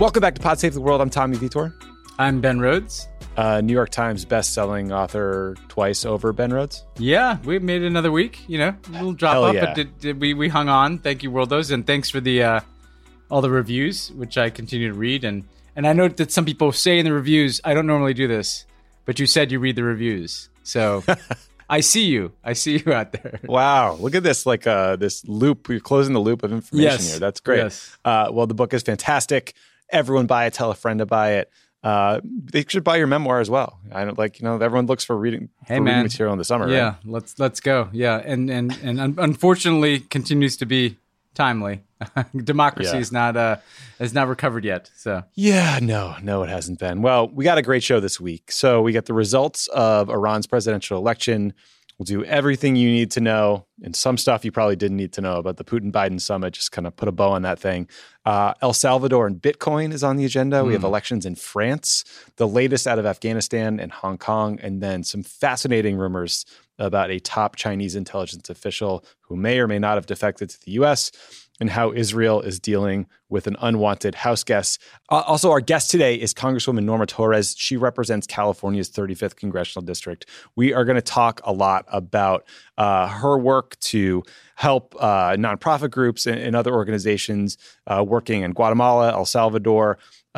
Welcome back to Pod Save the World. I'm Tommy Vitor. I'm Ben Rhodes. New York Times best-selling author twice over, Ben Rhodes. Yeah, we made it another week. You know, a little drop off, yeah. but we hung on. Thank you, Worldos, and thanks for the all the reviews, which I continue to read. And I know that some people say in the reviews, I don't normally do this, but you said you read the reviews, so I see you. I see you out there. Wow, look at this, like this loop. We're closing the loop of information here. That's great. Yes. Well, the book is fantastic. Everyone buy it. Tell a friend to buy it. They should buy your memoir as well. I don't everyone looks for reading material in the summer. Yeah, right? let's go. Yeah, and unfortunately continues to be timely. Democracy is not has not recovered yet. So no, it hasn't been. Well, we got a great show this week. So we got the results of Iran's presidential election. We'll do everything you need to know, and some stuff you probably didn't need to know about the Putin-Biden summit. Just kind of put a bow on that thing. El Salvador and Bitcoin is on the agenda. We have elections in France, the latest out of Afghanistan and Hong Kong, and then some fascinating rumors about a top Chinese intelligence official who may or may not have defected to the U.S., and how Israel is dealing with an unwanted house guest. Also, our guest today is Congresswoman Norma Torres. She represents California's 35th Congressional District. We are going to talk a lot about her work to help nonprofit groups and other organizations working in Guatemala, El Salvador,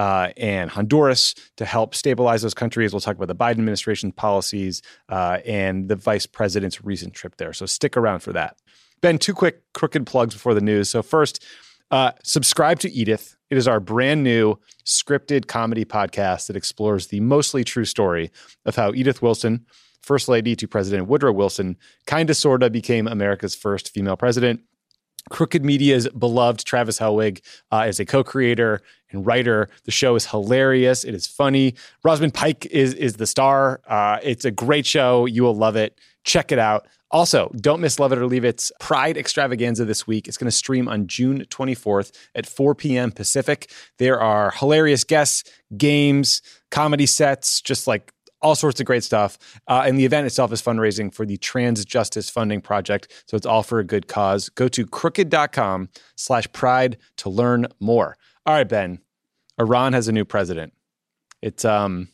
and Honduras to help stabilize those countries. We'll talk about the Biden administration policies and the vice president's recent trip there. So stick around for that. Ben, two quick crooked plugs before the news. So first, subscribe to Edith. It is our brand new scripted comedy podcast that explores the mostly true story of how Edith Wilson, First Lady to President Woodrow Wilson, kinda sorta became America's first female president. Crooked Media's beloved Travis Helwig is a co-creator and writer. The show is hilarious. It is funny. Rosamund Pike is the star. It's a great show. You will love it. Check it out. Also, don't miss Love It or Leave It's Pride Extravaganza this week. It's going to stream on June 24th at 4 p.m. Pacific. There are hilarious guests, games, comedy sets, just like all sorts of great stuff. And the event itself is fundraising for the Trans Justice Funding Project. So it's all for a good cause. Go to crooked.com/pride to learn more. All right, Ben, Iran has a new president. It's,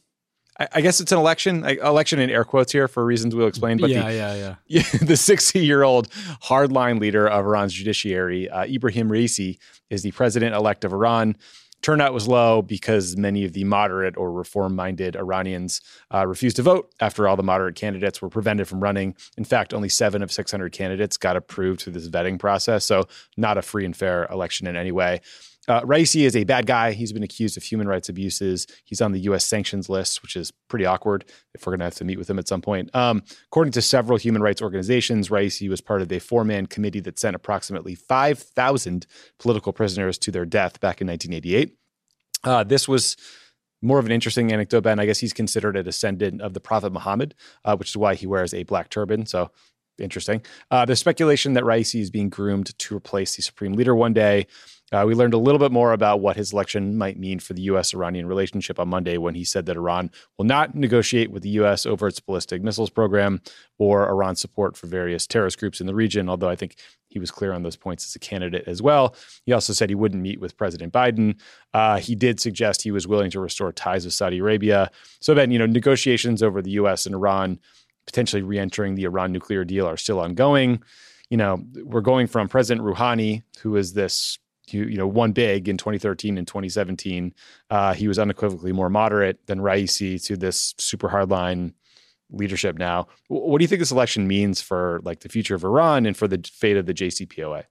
I guess it's an election in air quotes here for reasons we'll explain. But the 60-year-old hardline leader of Iran's judiciary, Ibrahim Raisi, is the president-elect of Iran. Turnout was low because many of the moderate or reform-minded Iranians refused to vote after all the moderate candidates were prevented from running. In fact, only 7 of 600 candidates got approved through this vetting process, so not a free and fair election in any way. Raisi is a bad guy. He's been accused of human rights abuses. He's on the U.S. sanctions list, which is pretty awkward if we're going to have to meet with him at some point. According to several human rights organizations, Raisi was part of a 4-man committee that sent approximately 5,000 political prisoners to their death back in 1988. This was more of an interesting anecdote, Ben. I guess he's considered a descendant of the Prophet Muhammad, which is why he wears a black turban. So interesting. There's speculation that Raisi is being groomed to replace the supreme leader one day. We learned a little bit more about what his election might mean for the U.S.-Iranian relationship on Monday when he said that Iran will not negotiate with the U.S. over its ballistic missiles program or Iran's support for various terrorist groups in the region, although I think he was clear on those points as a candidate as well. He also said he wouldn't meet with President Biden. He did suggest he was willing to restore ties with Saudi Arabia. So then, negotiations over the U.S. and Iran potentially re-entering the Iran nuclear deal are still ongoing. We're going from President Rouhani, who is this won big in 2013 and 2017. He was unequivocally more moderate than Raisi, to this super hardline leadership now. What do you think this election means for the future of Iran and for the fate of the JCPOA?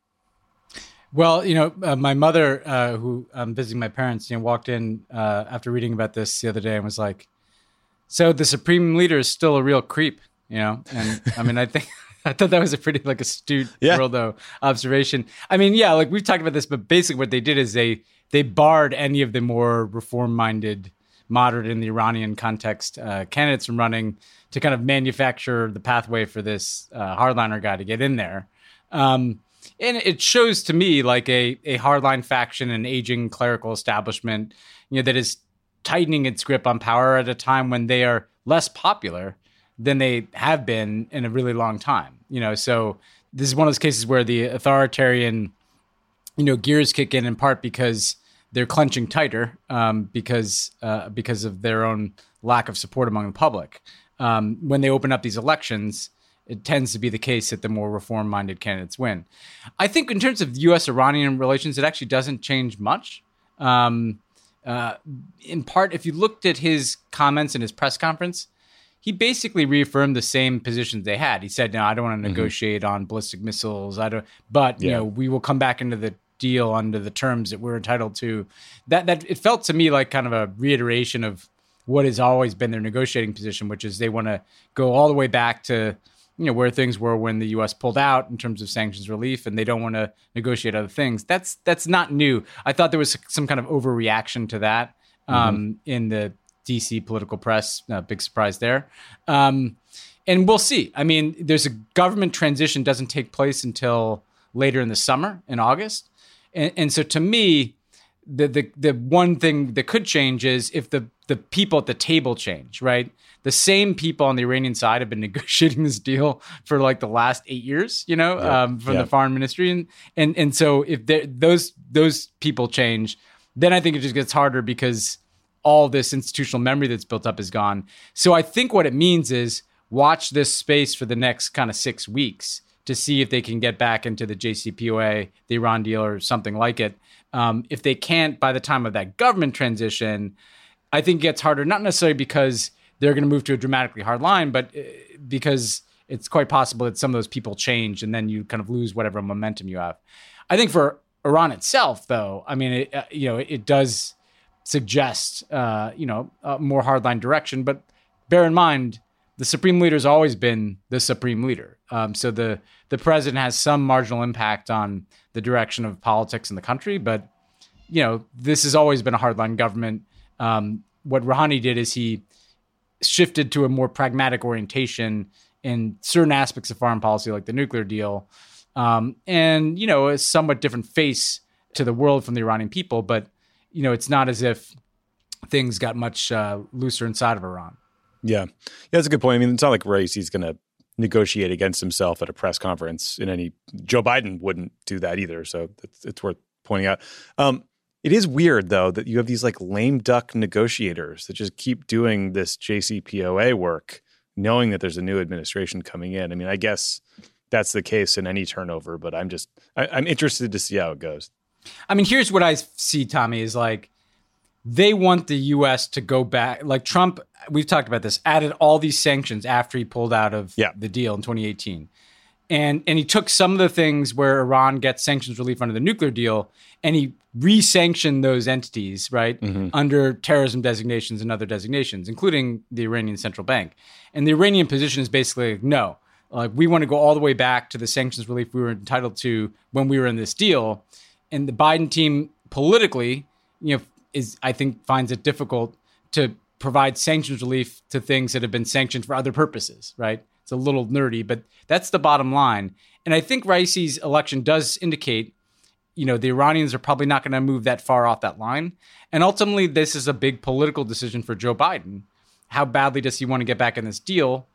Well, my mother, who I'm visiting my parents, walked in after reading about this the other day and was like, "So the supreme leader is still a real creep," And I mean, I thought that was a pretty astute world observation. I mean, we've talked about this, but basically what they did is they barred any of the more reform-minded, moderate in the Iranian context candidates from running to kind of manufacture the pathway for this hardliner guy to get in there. And it shows to me like a hardline faction, an aging clerical establishment, that is tightening its grip on power at a time when they are less popular than they have been in a really long time. So this is one of those cases where the authoritarian, gears kick in part because they're clenching tighter because of their own lack of support among the public. When they open up these elections, it tends to be the case that the more reform-minded candidates win. I think in terms of U.S.-Iranian relations, it actually doesn't change much. In part, if you looked at his comments in his press conference, he basically reaffirmed the same positions they had. He said, "No, I don't want to negotiate on ballistic missiles. But we will come back into the deal under the terms that we're entitled to." That it felt to me like kind of a reiteration of what has always been their negotiating position, which is they want to go all the way back to where things were when the U.S. pulled out in terms of sanctions relief, and they don't want to negotiate other things. That's not new. I thought there was some kind of overreaction to that in the D.C. political press. Big surprise there. And we'll see. I mean, there's a government transition doesn't take place until later in the summer, in August. And so to me, the one thing that could change is if the people at the table change, right? The same people on the Iranian side have been negotiating this deal for like the last 8 years, from the foreign ministry. And so if those people change, then I think it just gets harder because all this institutional memory that's built up is gone. So I think what it means is watch this space for the next kind of 6 weeks to see if they can get back into the JCPOA, the Iran deal, or something like it. If they can't by the time of that government transition, I think it gets harder, not necessarily because they're going to move to a dramatically hard line, but because it's quite possible that some of those people change and then you kind of lose whatever momentum you have. I think for Iran itself, though, I mean, it does suggest, a more hardline direction, but bear in mind, the supreme leader has always been the supreme leader. So the president has some marginal impact on the direction of politics in the country, but, this has always been a hardline government. What Rouhani did is he shifted to a more pragmatic orientation in certain aspects of foreign policy, like the nuclear deal, and, a somewhat different face to the world from the Iranian people. But, it's not as if things got much looser inside of Iran. Yeah, that's a good point. I mean, it's not like Raisi's going to negotiate against himself at a press conference Joe Biden wouldn't do that either. So it's worth pointing out. It is weird, though, that you have these like lame duck negotiators that just keep doing this JCPOA work, knowing that there's a new administration coming in. I mean, I guess that's the case in any turnover, but I'm interested to see how it goes. I mean, here's what I see, Tommy, is like they want the U.S. to go back. Like Trump, we've talked about this, added all these sanctions after he pulled out of the deal in 2018. And he took some of the things where Iran gets sanctions relief under the nuclear deal, and he re-sanctioned those entities, right, under terrorism designations and other designations, including the Iranian central bank. And the Iranian position is basically like, no, we want to go all the way back to the sanctions relief we were entitled to when we were in this deal. And the Biden team politically, I think finds it difficult to provide sanctions relief to things that have been sanctioned for other purposes, right? It's a little nerdy, but that's the bottom line. And I think Raisi's election does indicate, the Iranians are probably not going to move that far off that line. And ultimately, this is a big political decision for Joe Biden. How badly does he want to get back in this deal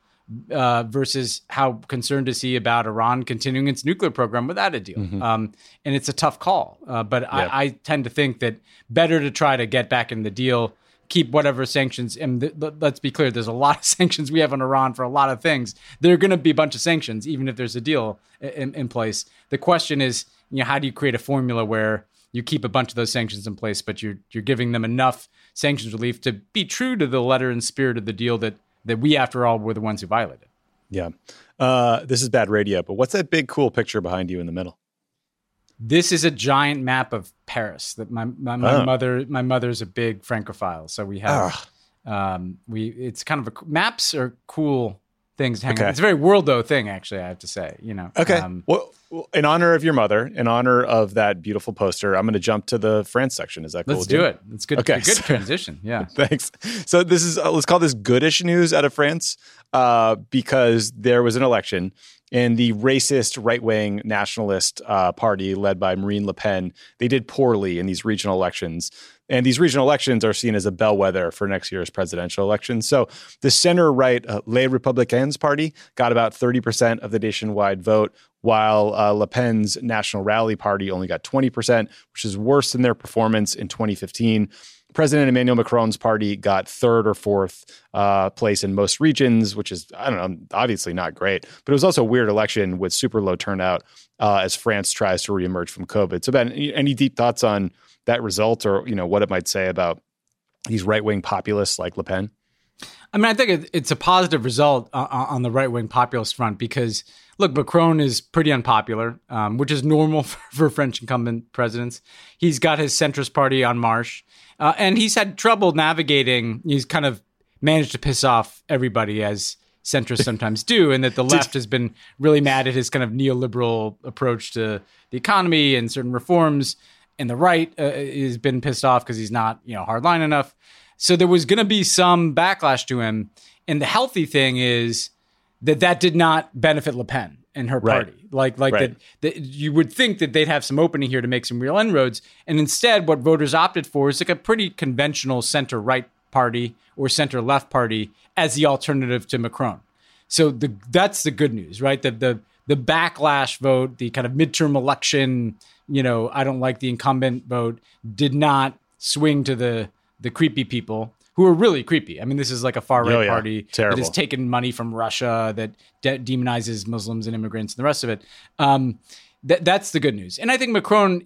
versus how concerned is he about Iran continuing its nuclear program without a deal? And it's a tough call. But I tend to think that better to try to get back in the deal, keep whatever sanctions. And let's be clear, there's a lot of sanctions we have on Iran for a lot of things. There are going to be a bunch of sanctions, even if there's a deal in place. The question is, how do you create a formula where you keep a bunch of those sanctions in place, but you're giving them enough sanctions relief to be true to the letter and spirit of the deal that we, after all, were the ones who violated. Yeah. This is bad radio, but what's that big, cool picture behind you in the middle? This is a giant map of Paris that my mother's a big Francophile. So we have, it's kind of maps are cool things to hang on. It's a very worldo thing, actually, I have to say, Okay. Well, in honor of your mother, in honor of that beautiful poster, I'm going to jump to the France section. Is that cool? Let's do it. It's good. Okay. Good transition. Yeah. Thanks. So this is, let's call this goodish news out of France because there was an election and the racist right-wing nationalist party led by Marine Le Pen, they did poorly in these regional elections. And these regional elections are seen as a bellwether for next year's presidential election. So the center-right Les Républicains party got about 30% of the nationwide vote, while Le Pen's National Rally Party only got 20%, which is worse than their performance in 2015. President Emmanuel Macron's party got third or fourth place in most regions, which is, I don't know, obviously not great. But it was also a weird election with super low turnout as France tries to reemerge from COVID. So Ben, any deep thoughts on that result, or what it might say about these right-wing populists like Le Pen? I mean, I think it's a positive result on the right-wing populist front because, look, Macron is pretty unpopular, which is normal for French incumbent presidents. He's got his centrist party En Marche, and he's had trouble navigating. He's kind of managed to piss off everybody, as centrists sometimes do, and that the left has been really mad at his kind of neoliberal approach to the economy and certain reforms, and the right has been pissed off because he's not, hardline enough. So there was going to be some backlash to him. And the healthy thing is that did not benefit Le Pen and her party. Right. Right. That you would think that they'd have some opening here to make some real inroads. And instead, what voters opted for is like a pretty conventional center-right party or center-left party as the alternative to Macron. So that's the good news, right? The backlash vote, the kind of midterm election, I don't like the incumbent vote, did not swing to the creepy people who are really creepy. I mean, this is like a far-right party that has taken money from Russia, that demonizes Muslims and immigrants and the rest of it. That's the good news. And I think Macron,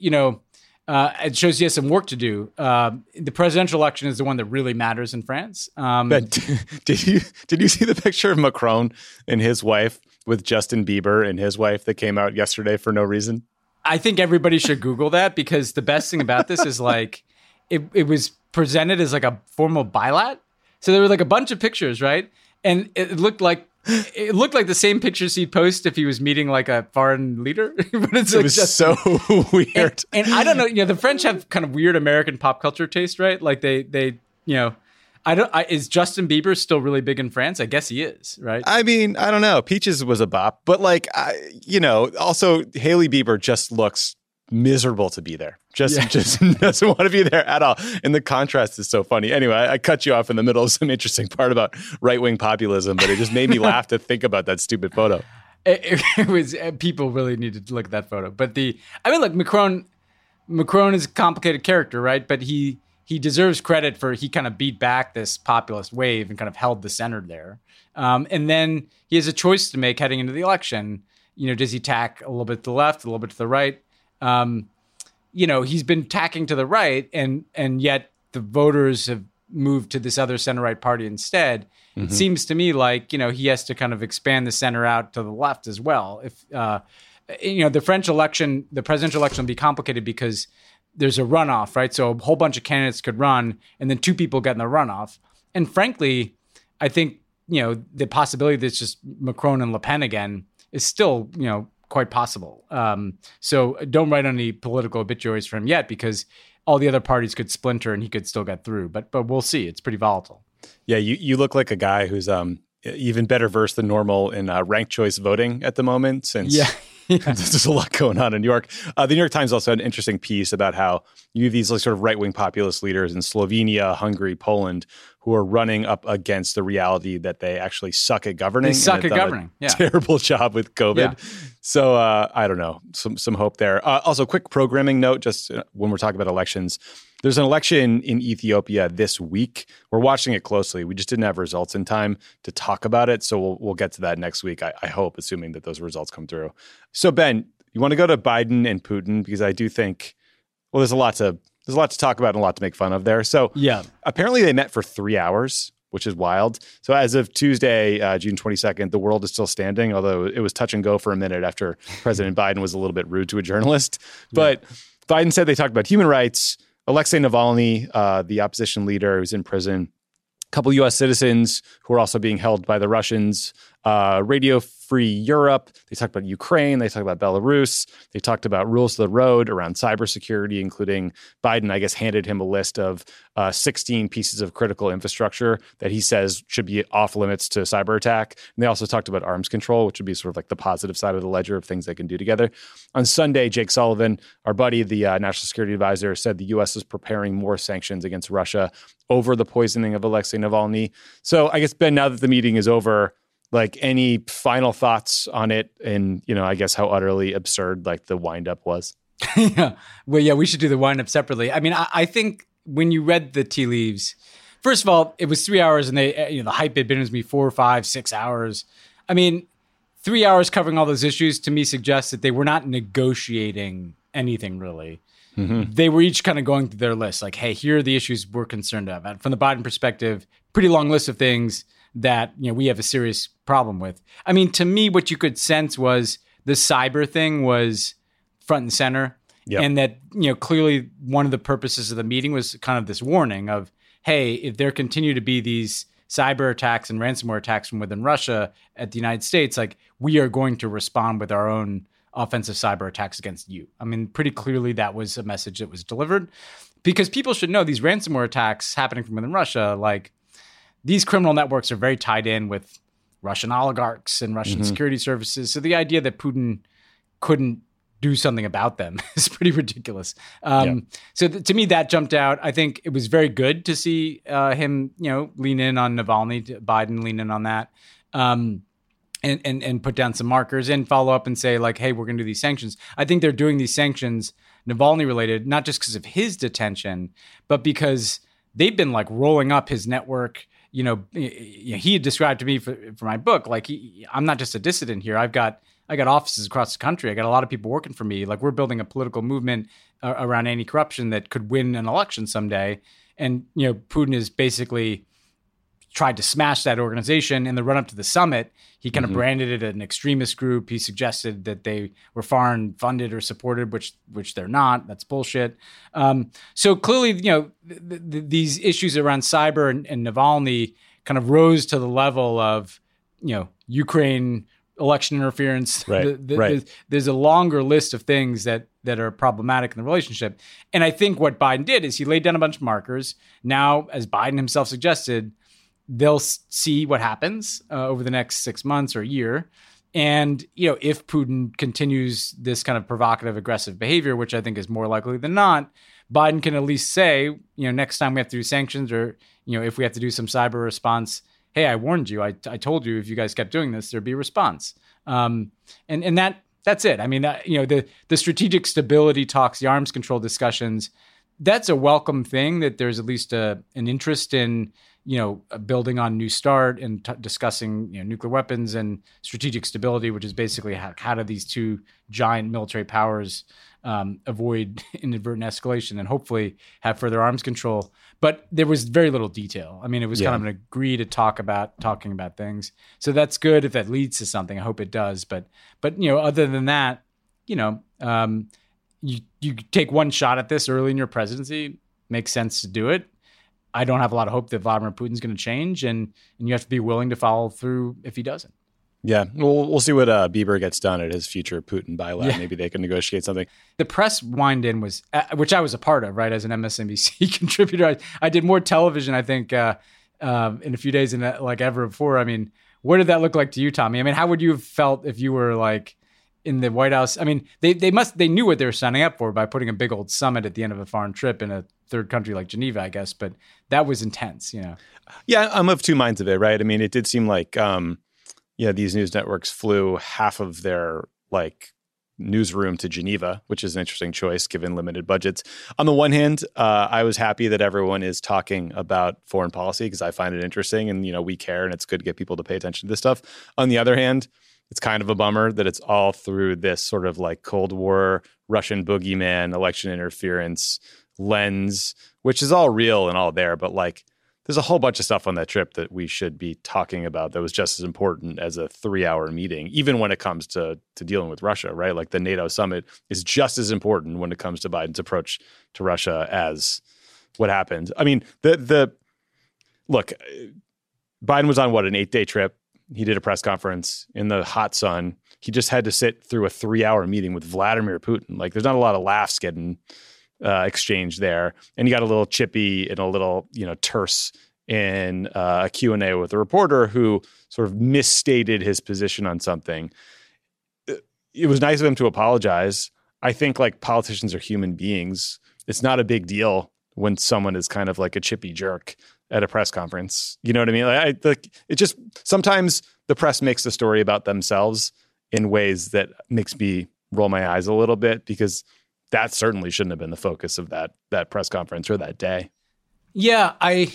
it shows he has some work to do. The presidential election is the one that really matters in France. But did you see the picture of Macron and his wife with Justin Bieber and his wife that came out yesterday for no reason? I think everybody should Google that, because the best thing about this is like it was presented as like a formal bilat. So there were like a bunch of pictures, right? And it looked like the same pictures he'd post if he was meeting like a foreign leader. But it was just so weird. And I don't know, the French have kind of weird American pop culture taste, right? Like they is Justin Bieber still really big in France? I guess he is, right? I mean, I don't know. Peaches was a bop, but also Hailey Bieber just looks miserable to be there. Just doesn't want to be there at all. And the contrast is so funny. Anyway, I cut you off in the middle of some interesting part about right-wing populism, but it just made me laugh to think about that stupid photo. It was, people really needed to look at that photo. But look, Macron is a complicated character, right? But he deserves credit for, he kind of beat back this populist wave and kind of held the center there. And then he has a choice to make heading into the election. Does he tack a little bit to the left, a little bit to the right? He's been tacking to the right, and yet the voters have moved to this other center-right party instead. Mm-hmm. It seems to me like, he has to kind of expand the center out to the left as well. If, the French election, the presidential election will be complicated because there's a runoff, right? So a whole bunch of candidates could run, and then two people get in the runoff. And frankly, I think, the possibility that it's just Macron and Le Pen again is still, quite possible. So don't write any political obituaries for him yet, because all the other parties could splinter and he could still get through. But we'll see. It's pretty volatile. Yeah, you look like a guy who's even better versed than normal in ranked choice voting at the moment, since there's a lot going on in New York. The New York Times also had an interesting piece about how you have these sort of right-wing populist leaders in Slovenia, Hungary, Poland, who are running up against the reality that they actually suck at governing. They suck at governing. Terrible job with COVID. Yeah. So I don't know, some hope there. Also, quick programming note, just when we're talking about elections, there's an election in Ethiopia this week. We're watching it closely. We just didn't have results in time to talk about it. So we'll get to that next week, I hope, assuming that those results come through. So Ben, you want to go to Biden and Putin? Because I do think, there's a lot to talk about and a lot to make fun of there. So apparently they met for 3 hours, which is wild. So as of Tuesday, June 22nd, the world is still standing, although it was touch and go for a minute after President Biden was a little bit rude to a journalist. But Biden said they talked about human rights, Alexei Navalny, the opposition leader who's in prison, a couple U.S. citizens who are also being held by the Russians, Radio Free Europe. They talked about Ukraine. They talked about Belarus. They talked about rules of the road around cybersecurity, including Biden, I guess, handed him a list of 16 pieces of critical infrastructure that he says should be off limits to cyber attack. And they also talked about arms control, which would be sort of like the positive side of the ledger of things they can do together. On Sunday, Jake Sullivan, our buddy, the National Security Advisor, said the U.S. is preparing more sanctions against Russia over the poisoning of Alexei Navalny. So I guess, Ben, now that the meeting is over, Like, any final thoughts on it, and I guess how utterly absurd like the windup was. Yeah. Well, yeah, we should do the windup separately. I mean, I think when you read the tea leaves, first of all, it was 3 hours, and they, the hype had been with me 4, 5, 6 hours. I mean, 3 hours covering all those issues to me suggests that they were not negotiating anything really. Mm-hmm. They were each kind of going through their list, like, hey, here are the issues we're concerned about. From the Biden perspective, pretty long list of things that we have a serious problem with. I mean, to me, what you could sense was the cyber thing was front and center. Yep. And that, clearly one of the purposes of the meeting was kind of this warning of, hey, if there continue to be these cyber attacks and ransomware attacks from within Russia at the United States, like, we are going to respond with our own offensive cyber attacks against you. I mean, pretty clearly that was a message that was delivered, because people should know these ransomware attacks happening from within Russia, like, these criminal networks are very tied in with Russian oligarchs and Russian security services. So the idea that Putin couldn't do something about them is pretty ridiculous. So to me, that jumped out. I think it was very good to see him, lean in on Navalny, Biden lean in on that, and put down some markers and follow up and say, like, hey, we're going to do these sanctions. I think they're doing these sanctions Navalny related, not just because of his detention, but because they've been like rolling up his network. He had described to me for my book, like, I'm not just a dissident here. I got offices across the country. I got a lot of people working for me. Like, we're building a political movement around anti-corruption that could win an election someday. And, Putin has basically tried to smash that organization in the run up to the summit. He kind of branded it an extremist group. He suggested that they were foreign funded or supported, which they're not. That's bullshit. So clearly, these issues around cyber and Navalny kind of rose to the level of, Ukraine election interference. Right. There's a longer list of things that are problematic in the relationship. And I think what Biden did is he laid down a bunch of markers. Now, as Biden himself suggested, they'll see what happens over the next 6 months or a year. And, if Putin continues this kind of provocative, aggressive behavior, which I think is more likely than not, Biden can at least say, next time we have to do sanctions, or, if we have to do some cyber response, hey, I warned you. I told you if you guys kept doing this, there'd be a response. And that's it. I mean, the strategic stability talks, the arms control discussions, that's a welcome thing, that there's at least an interest in, building on New START and discussing, nuclear weapons and strategic stability, which is basically how do these two giant military powers avoid inadvertent escalation and hopefully have further arms control. But there was very little detail. I mean, it was kind of an agree to talking about things. So that's good if that leads to something. I hope it does. But other than that, you take one shot at this early in your presidency. Makes sense to do it. I don't have a lot of hope that Vladimir Putin's going to change, and you have to be willing to follow through if he doesn't. Yeah, we'll see what Bieber gets done at his future Putin bylaw. Yeah. Maybe they can negotiate something. The press wind-in was, which I was a part of, right, as an MSNBC contributor. I did more television, I think, in a few days than like ever before. I mean, what did that look like to you, Tommy? I mean, how would you have felt if you were like in the White House? I mean, they knew what they were signing up for by putting a big old summit at the end of a foreign trip in a third country like Geneva, I guess. But that was intense, Yeah, I'm of two minds of it, right? I mean, it did seem like, these news networks flew half of their newsroom to Geneva, which is an interesting choice given limited budgets. On the one hand, I was happy that everyone is talking about foreign policy because I find it interesting and, we care and it's good to get people to pay attention to this stuff. On the other hand, it's kind of a bummer that it's all through this sort of Cold War, Russian boogeyman, election interference lens, which is all real and all there. But there's a whole bunch of stuff on that trip that we should be talking about that was just as important as a 3-hour meeting, even when it comes to dealing with Russia, right? Like the NATO summit is just as important when it comes to Biden's approach to Russia as what happened. I mean, look, Biden was on an 8-day trip. He did a press conference in the hot sun. He just had to sit through a 3-hour meeting with Vladimir Putin. There's not a lot of laughs getting exchanged there. And he got a little chippy and a little, terse in a Q&A with a reporter who sort of misstated his position on something. It was nice of him to apologize. I think politicians are human beings. It's not a big deal when someone is kind of like a chippy jerk. at a press conference. You know what I mean? It just sometimes the press makes the story about themselves in ways that makes me roll my eyes a little bit, because that certainly shouldn't have been the focus of that press conference or that day. Yeah, I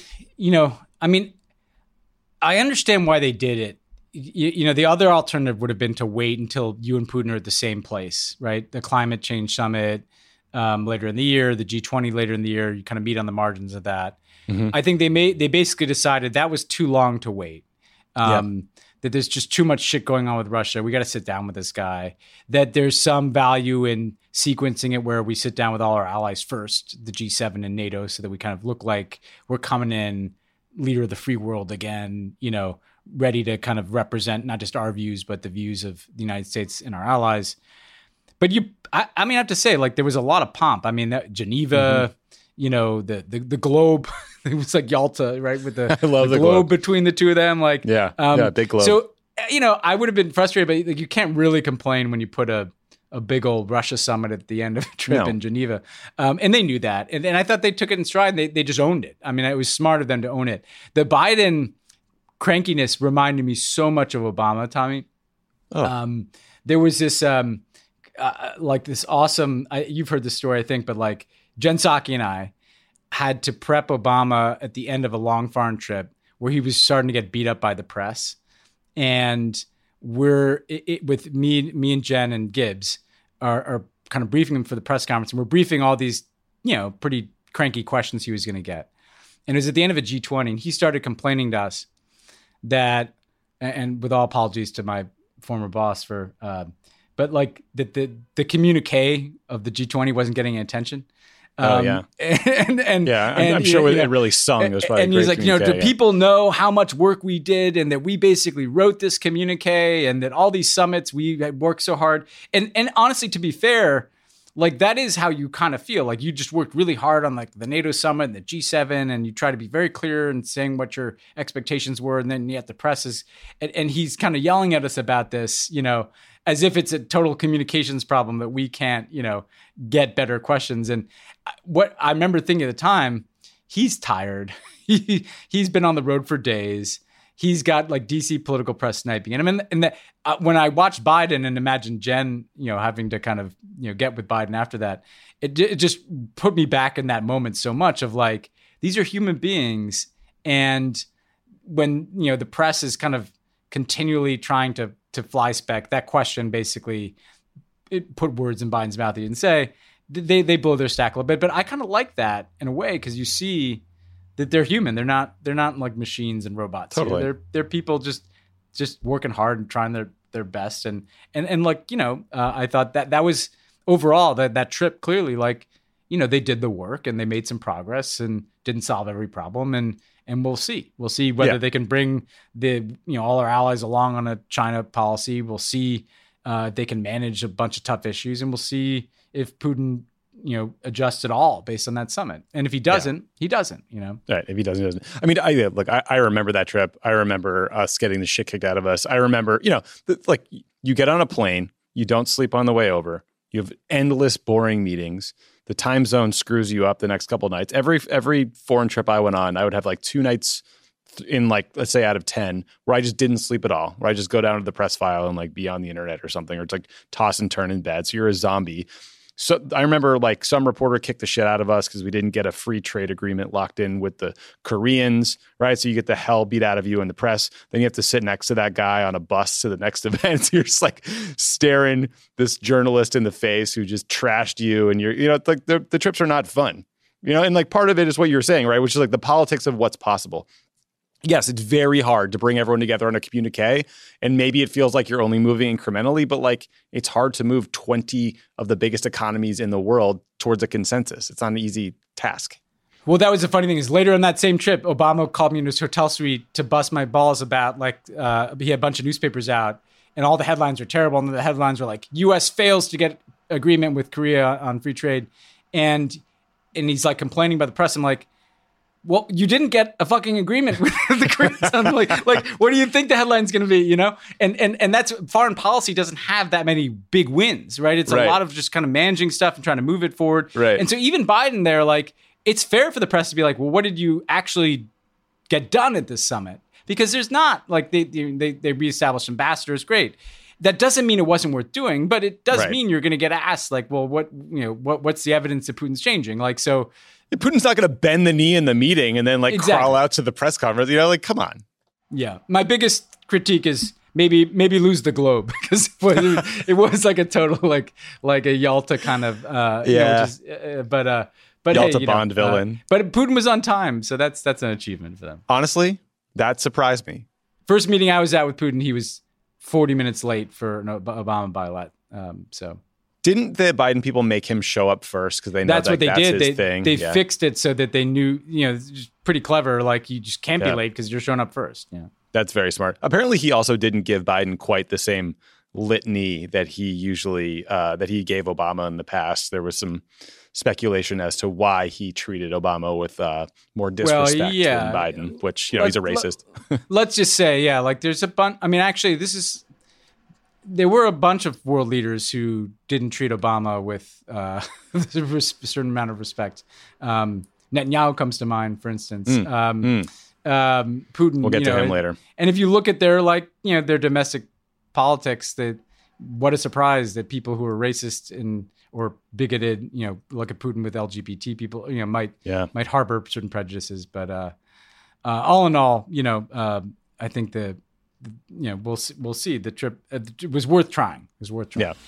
understand why they did it. The other alternative would have been to wait until you and Putin are at the same place, right? The climate change summit later in the year, the G20 later in the year, you kind of meet on the margins of that. Mm-hmm. I think they basically decided that was too long to wait. That there's just too much shit going on with Russia. We got to sit down with this guy. That there's some value in sequencing it where we sit down with all our allies first, the G7 and NATO, so that we kind of look like we're coming in leader of the free world again, ready to kind of represent not just our views, but the views of the United States and our allies. But I have to say, like, there was a lot of pomp. I mean, that Geneva, the globe, it was like Yalta, right? With the, I love the globe between the two of them. Like, big globe. So, I would have been frustrated, but like, you can't really complain when you put a big old Russia summit at the end of a trip in Geneva. And they knew that. And I thought they took it in stride and they just owned it. I mean, it was smart of them to own it. The Biden crankiness reminded me so much of Obama, Tommy. Oh. There was this, this awesome, you've heard this story, I think, but like Jen Psaki and I had to prep Obama at the end of a long foreign trip where he was starting to get beat up by the press. And with me and Jen and Gibbs are kind of briefing him for the press conference. And we're briefing all these, pretty cranky questions he was going to get. And it was at the end of a G20 and he started complaining to us that, and with all apologies to my former boss but like the communique of the G20 wasn't getting attention. I'm sure it really sung. It was probably and he's like, do people know how much work we did and that we basically wrote this communique and that all these summits we had worked so hard. And honestly, to be fair, like that is how you kind of feel. Like you just worked really hard on like the NATO summit and the G7 and you try to be very clear and saying what your expectations were. And then yet the press is, and he's kind of yelling at us about this, as if it's a total communications problem that we can't, get better questions. And what I remember thinking at the time, he's tired. He's been on the road for days. He's got like DC political press sniping. And when I watched Biden and imagined Jen, having to kind of, get with Biden after that, it just put me back in that moment so much of like, these are human beings. And when, the press is kind of continually trying to fly spec, that question basically it put words in Biden's mouth. He didn't say, they blow their stack a little bit. But I kind of like that in a way because you see that they're human. They're not like machines and robots. Totally. They're people just working hard and trying their best. And like, I thought that was overall that trip clearly like, they did the work and they made some progress and didn't solve every problem. And we'll see. We'll see whether they can bring all our allies along on a China policy. We'll see they can manage a bunch of tough issues, and we'll see if Putin, adjusts at all based on that summit. And if he doesn't, he doesn't. Right. If he doesn't, he doesn't. I mean, I remember that trip. I remember us getting the shit kicked out of us. I remember, you get on a plane, you don't sleep on the way over. You have endless boring meetings. The time zone screws you up the next couple of nights. Every foreign trip I went on, I would have like 2 nights in like, let's say out of 10, where I just didn't sleep at all, where I just go down to the press file and like be on the internet or something, or it's like toss and turn in bed. So you're a zombie. So I remember like some reporter kicked the shit out of us because we didn't get a free trade agreement locked in with the Koreans, right? So you get the hell beat out of you in the press. Then you have to sit next to that guy on a bus to the next event. So you're just like staring this journalist in the face who just trashed you. And it's like the trips are not fun, and like part of it is what you're saying, right? Which is like the politics of what's possible. Yes, it's very hard to bring everyone together on a communique, and maybe it feels like you're only moving incrementally, but like it's hard to move 20 of the biggest economies in the world towards a consensus. It's not an easy task. Well, that was the funny thing is later on that same trip, Obama called me in his hotel suite to bust my balls about like he had a bunch of newspapers out and all the headlines were terrible. And the headlines were like, U.S. fails to get agreement with Korea on free trade. And he's like complaining about the press. I'm like, well, you didn't get a fucking agreement with the Koreans. I'm like, what do you think the headline's going to be, And that's foreign policy doesn't have that many big wins, right? It's a lot of just kind of managing stuff and trying to move it forward. Right. And so even Biden there, like, it's fair for the press to be like, well, what did you actually get done at this summit, because there's not like they reestablished ambassadors. Great. That doesn't mean it wasn't worth doing, but it does mean you're going to get asked like, well, what's the evidence that Putin's changing? Like, so Putin's not going to bend the knee in the meeting and then crawl out to the press conference. Come on. Yeah. My biggest critique is maybe lose the globe, because it was like a total like a Yalta kind of but Yalta Bond villain. But Putin was on time, so that's an achievement for them. Honestly, that surprised me. First meeting I was at with Putin, he was 40 minutes late for an Obama by so didn't the Biden people make him show up first because they know that's what they did? His thing. They fixed it so that they knew, it's pretty clever. Like, you just can't be late because you're showing up first. Yeah, that's very smart. Apparently, he also didn't give Biden quite the same litany that he usually that he gave Obama in the past. There was some speculation as to why he treated Obama with more disrespect than Biden, which he's a racist. Let's just say, there's a bunch. I mean, actually, there were a bunch of world leaders who didn't treat Obama with a certain amount of respect. Netanyahu comes to mind, for instance. Putin. We'll get to him later. And if you look at their their domestic politics, what a surprise that people who are racist or bigoted, look at Putin with LGBT people, might harbor certain prejudices. But all in all, I think we'll see. The trip it was worth trying. It was worth trying. Yeah.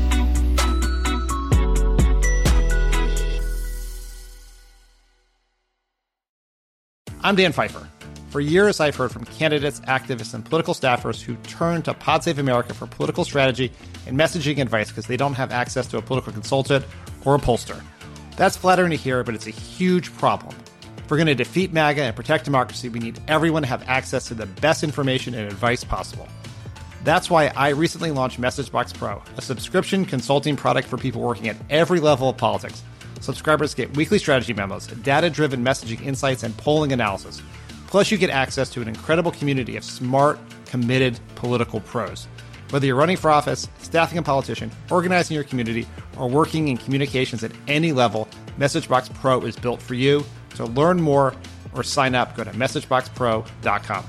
I'm Dan Pfeiffer. For years, I've heard from candidates, activists, and political staffers who turn to Pod Save America for political strategy and messaging advice because they don't have access to a political consultant or a pollster. That's flattering to hear, but it's a huge problem. If we're going to defeat MAGA and protect democracy, we need everyone to have access to the best information and advice possible. That's why I recently launched MessageBox Pro, a subscription consulting product for people working at every level of politics. Subscribers get weekly strategy memos, data-driven messaging insights, and polling analysis. Plus, you get access to an incredible community of smart, committed political pros. Whether you're running for office, staffing a politician, organizing your community, or working in communications at any level, MessageBox Pro is built for you. To learn more or sign up, go to MessageBoxPro.com.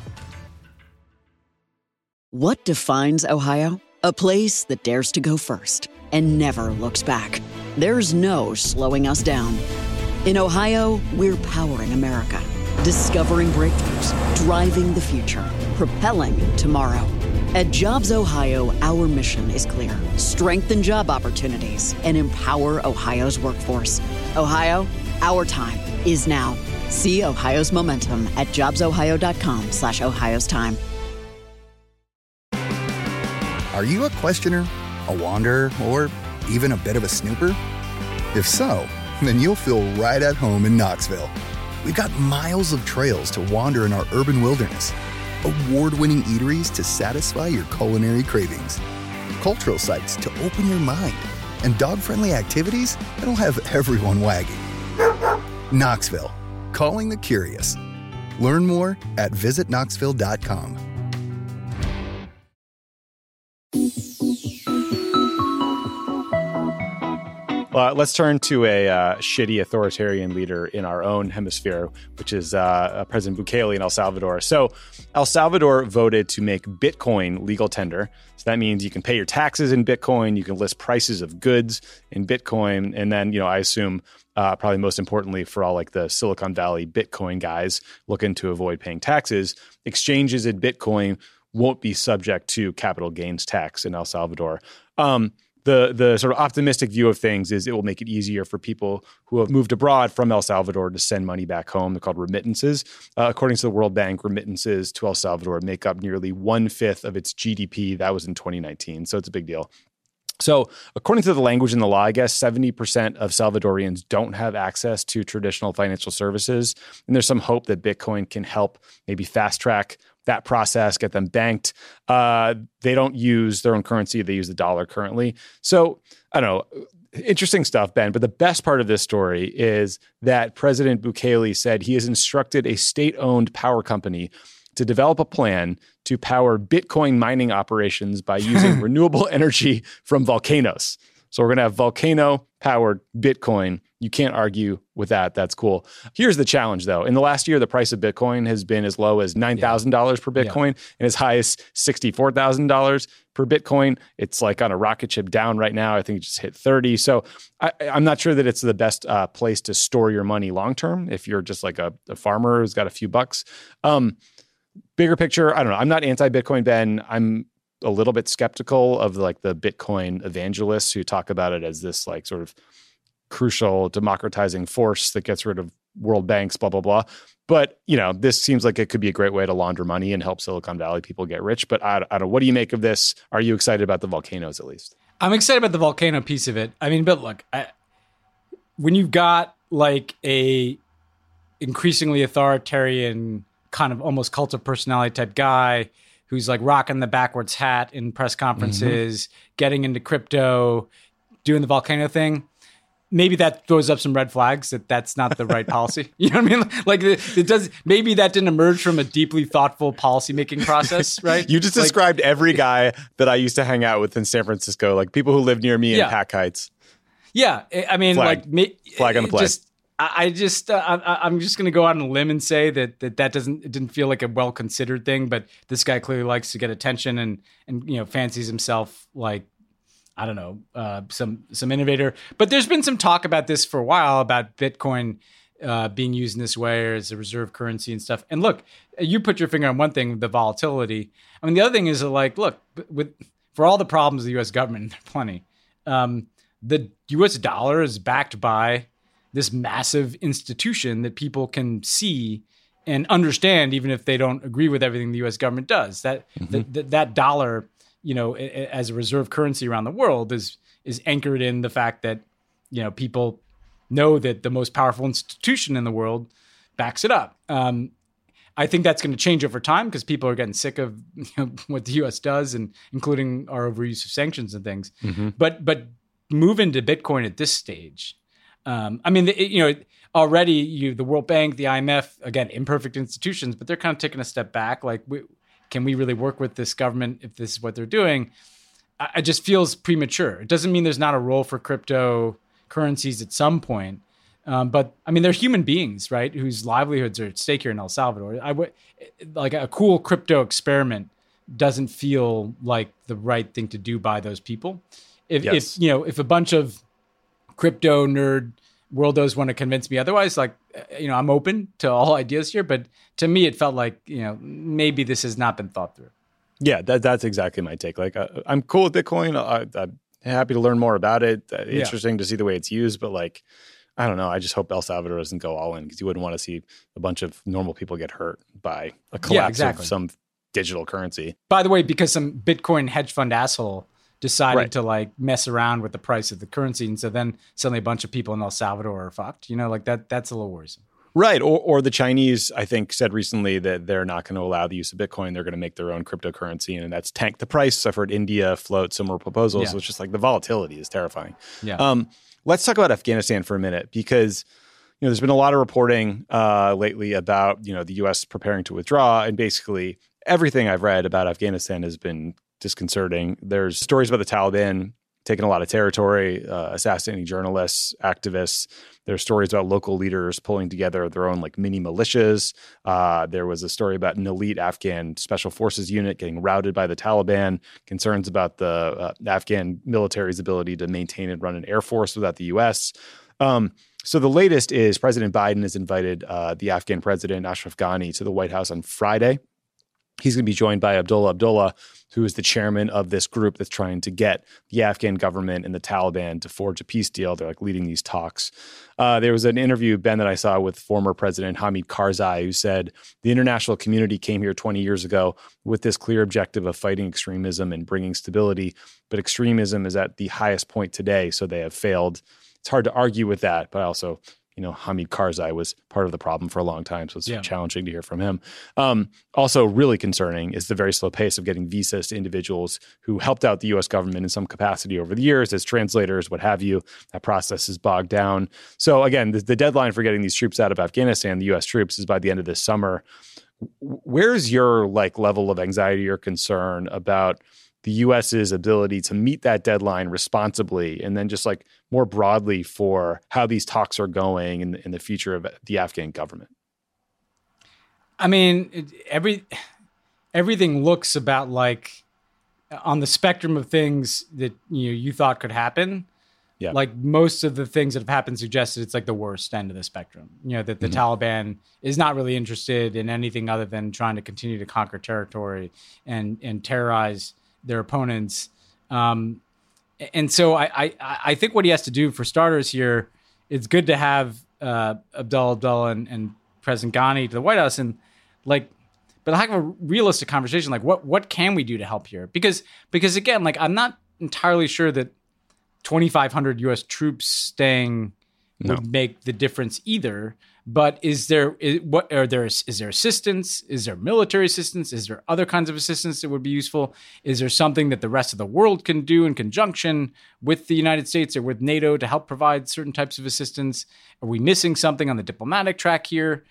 What defines Ohio? A place that dares to go first and never looks back. There's no slowing us down. In Ohio, we're powering America. Discovering breakthroughs, driving the future, propelling tomorrow. At Jobs Ohio, our mission is clear. Strengthen job opportunities and empower Ohio's workforce. Ohio, our time is now. See Ohio's momentum at jobsohio.com/Ohio's time. Are you a questioner, a wanderer, or even a bit of a snooper? If so, then you'll feel right at home in Knoxville. We've got miles of trails to wander in our urban wilderness, award-winning eateries to satisfy your culinary cravings, cultural sites to open your mind, and dog-friendly activities that'll have everyone wagging. Knoxville, calling the curious. Learn more at visitknoxville.com. Let's turn to a shitty authoritarian leader in our own hemisphere, which is President Bukele in El Salvador. So El Salvador voted to make Bitcoin legal tender. So that means you can pay your taxes in Bitcoin, you can list prices of goods in Bitcoin, and then, I assume probably most importantly for all like the Silicon Valley Bitcoin guys looking to avoid paying taxes, exchanges in Bitcoin won't be subject to capital gains tax in El Salvador. The sort of optimistic view of things is it will make it easier for people who have moved abroad from El Salvador to send money back home. They're called remittances. According to the World Bank, remittances to El Salvador make up nearly 1/5 of its GDP. That was in 2019, so it's a big deal. So according to the language in the law, I guess 70% of Salvadorians don't have access to traditional financial services. And there's some hope that Bitcoin can help maybe fast track that process, get them banked. They don't use their own currency. They use the dollar currently. So I don't know. Interesting stuff, Ben. But the best part of this story is that President Bukele said he has instructed a state-owned power company to develop a plan to power Bitcoin mining operations by using renewable energy from volcanoes. So we're going to have volcano-powered Bitcoin You can't argue with that. That's cool. Here's the challenge, though. In the last year, the price of Bitcoin has been as low as $9,000 per Bitcoin and as high as $64,000 per Bitcoin. It's like on a rocket ship down right now. I think it just hit 30. So I'm not sure that it's the best place to store your money long term if you're just like a farmer who's got a few bucks. Bigger picture, I don't know. I'm not anti-Bitcoin, Ben. I'm a little bit skeptical of like the Bitcoin evangelists who talk about it as this like sort of crucial democratizing force that gets rid of world banks, blah, blah, blah. But, this seems like it could be a great way to launder money and help Silicon Valley people get rich. But I don't know. What do you make of this? Are you excited about the volcanoes at least? I'm excited about the volcano piece of it. I mean, but look, when you've got like a increasingly authoritarian kind of almost cult of personality type guy who's like rocking the backwards hat in press conferences, getting into crypto, doing the volcano thing, maybe that throws up some red flags that's not the right policy. You know what I mean? Like it does. Maybe that didn't emerge from a deeply thoughtful policymaking process, right? You just described every guy that I used to hang out with in San Francisco, like people who live near me in Pack Heights. Yeah, I mean, flag on the play. I'm just going to go out on a limb and say that didn't feel like a well considered thing. But this guy clearly likes to get attention and fancies himself like, I don't know, some innovator. But there's been some talk about this for a while about Bitcoin being used in this way or as a reserve currency and stuff. And look, you put your finger on one thing, the volatility. I mean, the other thing is like, look, for all the problems of the U.S. government, there are plenty. The U.S. dollar is backed by this massive institution that people can see and understand, even if they don't agree with everything the U.S. government does. That dollar, as a reserve currency around the world is anchored in the fact that, people know that the most powerful institution in the world backs it up. I think that's going to change over time because people are getting sick of what the U.S. does, and including our overuse of sanctions and things. But move into Bitcoin at this stage. I mean, already the World Bank, the IMF, again, imperfect institutions, but they're kind of taking a step back. Like, can we really work with this government if this is what they're doing? It just feels premature. It doesn't mean there's not a role for cryptocurrencies at some point. But I mean, they're human beings, right? Whose livelihoods are at stake here in El Salvador. Like a cool crypto experiment doesn't feel like the right thing to do by those people. If a bunch of crypto nerd worldos want to convince me otherwise, like, I'm open to all ideas here, but to me, it felt like, maybe this has not been thought through. Yeah, that's exactly my take. Like, I'm cool with Bitcoin. I'm happy to learn more about it. Interesting to see the way it's used, but like, I don't know. I just hope El Salvador doesn't go all in because you wouldn't want to see a bunch of normal people get hurt by a collapse of some digital currency. By the way, because some Bitcoin hedge fund asshole decided to like mess around with the price of the currency. And so then suddenly a bunch of people in El Salvador are fucked, like that's a little worrisome. Right. Or the Chinese, I think, said recently that they're not going to allow the use of Bitcoin. They're going to make their own cryptocurrency, and that's tanked the price. I've heard India float similar proposals. So it's just like the volatility is terrifying. Yeah. Let's talk about Afghanistan for a minute because, there's been a lot of reporting lately about, the U.S. preparing to withdraw, and basically everything I've read about Afghanistan has been disconcerting. There's stories about the Taliban taking a lot of territory, assassinating journalists, activists. There's stories about local leaders pulling together their own like mini militias. There was a story about an elite Afghan special forces unit getting routed by the Taliban, concerns about the Afghan military's ability to maintain and run an air force without the U.S. So the latest is President Biden has invited the Afghan president, Ashraf Ghani, to the White House on Friday. He's going to be joined by Abdullah Abdullah, who is the chairman of this group that's trying to get the Afghan government and the Taliban to forge a peace deal. They're like leading these talks. There was an interview, Ben, that I saw with former President Hamid Karzai, who said the international community came here 20 years ago with this clear objective of fighting extremism and bringing stability. But extremism is at the highest point today, so they have failed. It's hard to argue with that, but also Hamid Karzai was part of the problem for a long time, so it's challenging to hear from him. Also really concerning is the very slow pace of getting visas to individuals who helped out the U.S. government in some capacity over the years as translators, what have you. That process is bogged down. So again, the deadline for getting these troops out of Afghanistan, the U.S. troops, is by the end of this summer. Where's your level of anxiety or concern about the U.S.'s ability to meet that deadline responsibly, and then just like more broadly for how these talks are going in the future of the Afghan government? I mean, everything looks about like on the spectrum of things that you thought could happen. Yeah. Like most of the things that have happened suggested it's like the worst end of the spectrum. That the Taliban is not really interested in anything other than trying to continue to conquer territory and terrorize their opponents. And so I think what he has to do for starters here, it's good to have Abdullah and President Ghani to the White House and but have a realistic conversation. Like what can we do to help here? Because again, like I'm not entirely sure that 2,500 U.S. troops staying would make the difference either. But is there assistance? Is there military assistance? Is there other kinds of assistance that would be useful? Is there something that the rest of the world can do in conjunction with the United States or with NATO to help provide certain types of assistance? Are we missing something on the diplomatic track here?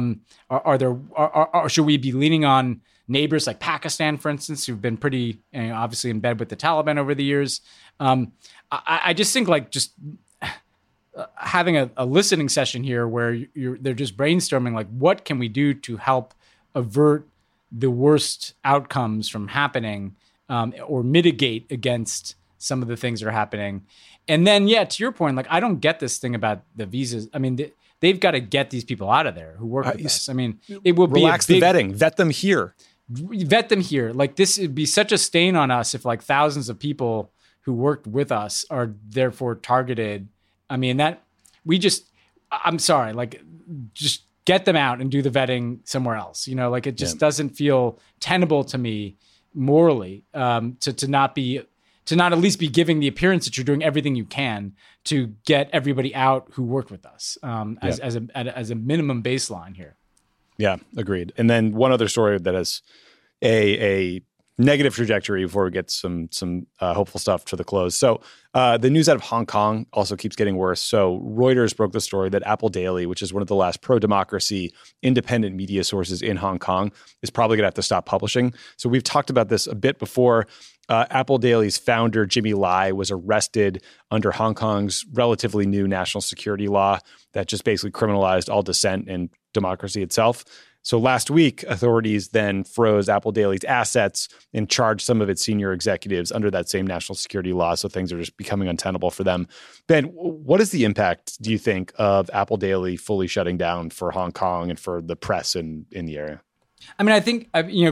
Should we be leaning on neighbors like Pakistan, for instance, who've been pretty obviously in bed with the Taliban over the years? I just think just having a listening session here where they're just brainstorming, like, what can we do to help avert the worst outcomes from happening or mitigate against some of the things that are happening. And then, to your point, like, I don't get this thing about the visas. I mean, they've got to get these people out of there who work with us. I mean, it will relax the vetting, vet them here. Vet them here. Like, this would be such a stain on us if like thousands of people who worked with us are therefore targeted. I mean, I'm sorry, like, just get them out and do the vetting somewhere else. Like, it just doesn't feel tenable to me morally to not at least be giving the appearance that you're doing everything you can to get everybody out who worked with us as a minimum baseline here. Yeah, agreed. And then one other story that has a negative trajectory before we get some hopeful stuff to the close. So the news out of Hong Kong also keeps getting worse. So Reuters broke the story that Apple Daily, which is one of the last pro-democracy independent media sources in Hong Kong, is probably going to have to stop publishing. So we've talked about this a bit before. Apple Daily's founder, Jimmy Lai, was arrested under Hong Kong's relatively new national security law that just basically criminalized all dissent and democracy itself. So last week, authorities then froze Apple Daily's assets and charged some of its senior executives under that same national security law. So things are just becoming untenable for them. Ben, what is the impact, do you think, of Apple Daily fully shutting down for Hong Kong and for the press in the area? I mean, I think,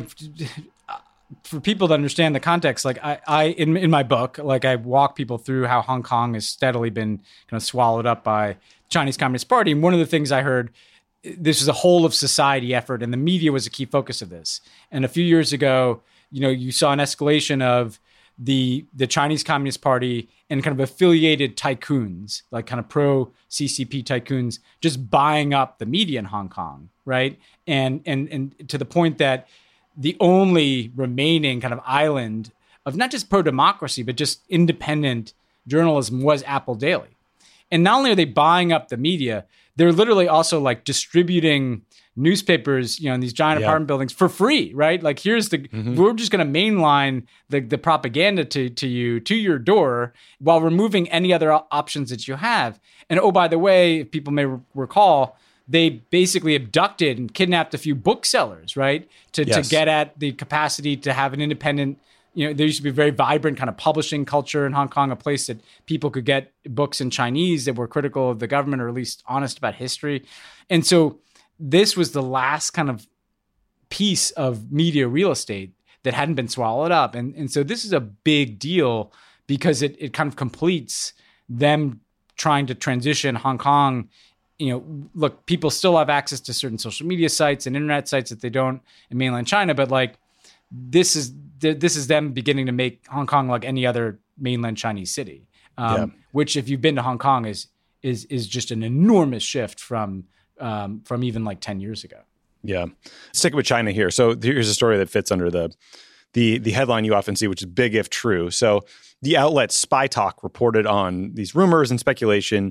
for people to understand the context, like I in my book, like, I walk people through how Hong Kong has steadily been kind of swallowed up by the Chinese Communist Party. And one of the things I heard, this is a whole of society effort, and the media was a key focus of this. And a few years ago, you saw an escalation of the Chinese Communist Party and kind of affiliated tycoons, like kind of pro-CCP tycoons, just buying up the media in Hong Kong, right? And to the point that the only remaining kind of island of not just pro-democracy, but just independent journalism was Apple Daily. And not only are they buying up the media, they're literally also like distributing newspapers, in these giant apartment buildings for free, right? Like, here's we're just going to mainline the propaganda to your door while removing any other options that you have. And oh, by the way, if people may recall, they basically abducted and kidnapped a few booksellers, right? To get at the capacity to have an independent, there used to be a very vibrant kind of publishing culture in Hong Kong, a place that people could get books in Chinese that were critical of the government or at least honest about history. And so this was the last kind of piece of media real estate that hadn't been swallowed up. And so this is a big deal because it kind of completes them trying to transition Hong Kong. Look, people still have access to certain social media sites and internet sites that they don't in mainland China, but like, this is them beginning to make Hong Kong like any other mainland Chinese city, which, if you've been to Hong Kong, is just an enormous shift from even like 10 years ago. Yeah, sticking with China here. So here's a story that fits under the headline you often see, which is big if true. So the outlet Spy Talk reported on these rumors and speculation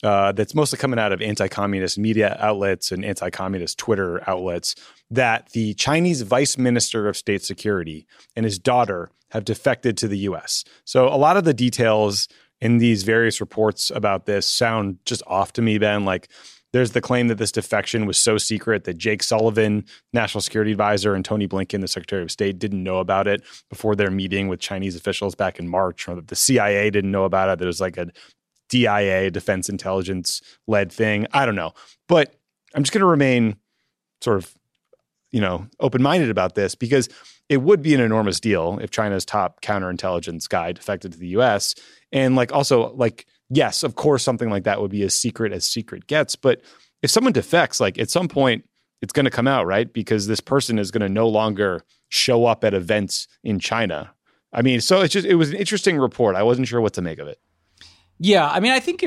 that's mostly coming out of anti-communist media outlets and anti-communist Twitter outlets that the Chinese vice minister of state security and his daughter have defected to the U.S. So a lot of the details in these various reports about this sound just off to me, Ben. Like, there's the claim that this defection was so secret that Jake Sullivan, National Security Advisor, and Tony Blinken, the Secretary of State, didn't know about it before their meeting with Chinese officials back in March, or that the CIA didn't know about it. There was like a DIA, Defense Intelligence-led thing. I don't know. But I'm just going to remain sort of, open-minded about this, because it would be an enormous deal if China's top counterintelligence guy defected to the U.S. And yes, of course, something like that would be as secret gets. But if someone defects, at some point, it's going to come out, right? Because this person is going to no longer show up at events in China. I mean, so it was an interesting report. I wasn't sure what to make of it. Yeah, I mean, I think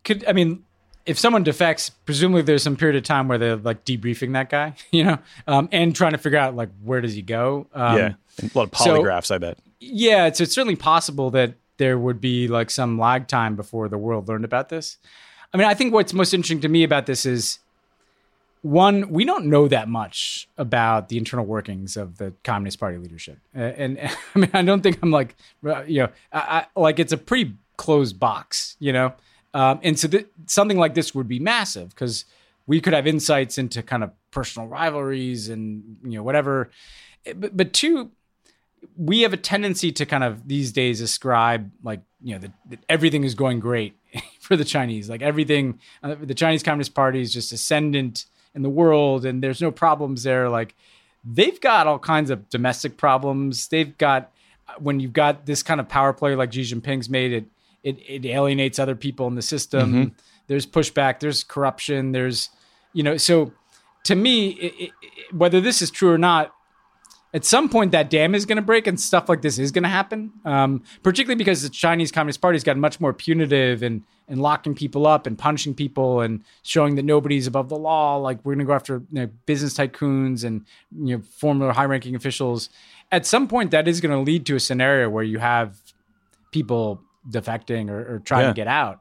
if someone defects, presumably there's some period of time where they're debriefing that guy, and trying to figure out where does he go. And a lot of polygraphs, I bet. Yeah, it's certainly possible that there would be some lag time before the world learned about this. I mean, I think what's most interesting to me about this is, one, we don't know that much about the internal workings of the Communist Party leadership. And I mean, I don't think I'm it's a pretty closed box, and so something like this would be massive, because we could have insights into kind of personal rivalries and, whatever. But two, we have a tendency to kind of these days ascribe that everything is going great for the Chinese. Everything, the Chinese Communist Party is just ascendant in the world and there's no problems there. They've got all kinds of domestic problems. They've got, when you've got this kind of power play like Xi Jinping's made, it alienates other people in the system. Mm-hmm. There's pushback, there's corruption, there's, so to me, whether this is true or not, at some point that dam is going to break and stuff like this is going to happen, particularly because the Chinese Communist Party has gotten much more punitive and locking people up and punishing people and showing that nobody's above the law. We're going to go after business tycoons and former high-ranking officials. At some point, that is going to lead to a scenario where you have people defecting or trying to get out.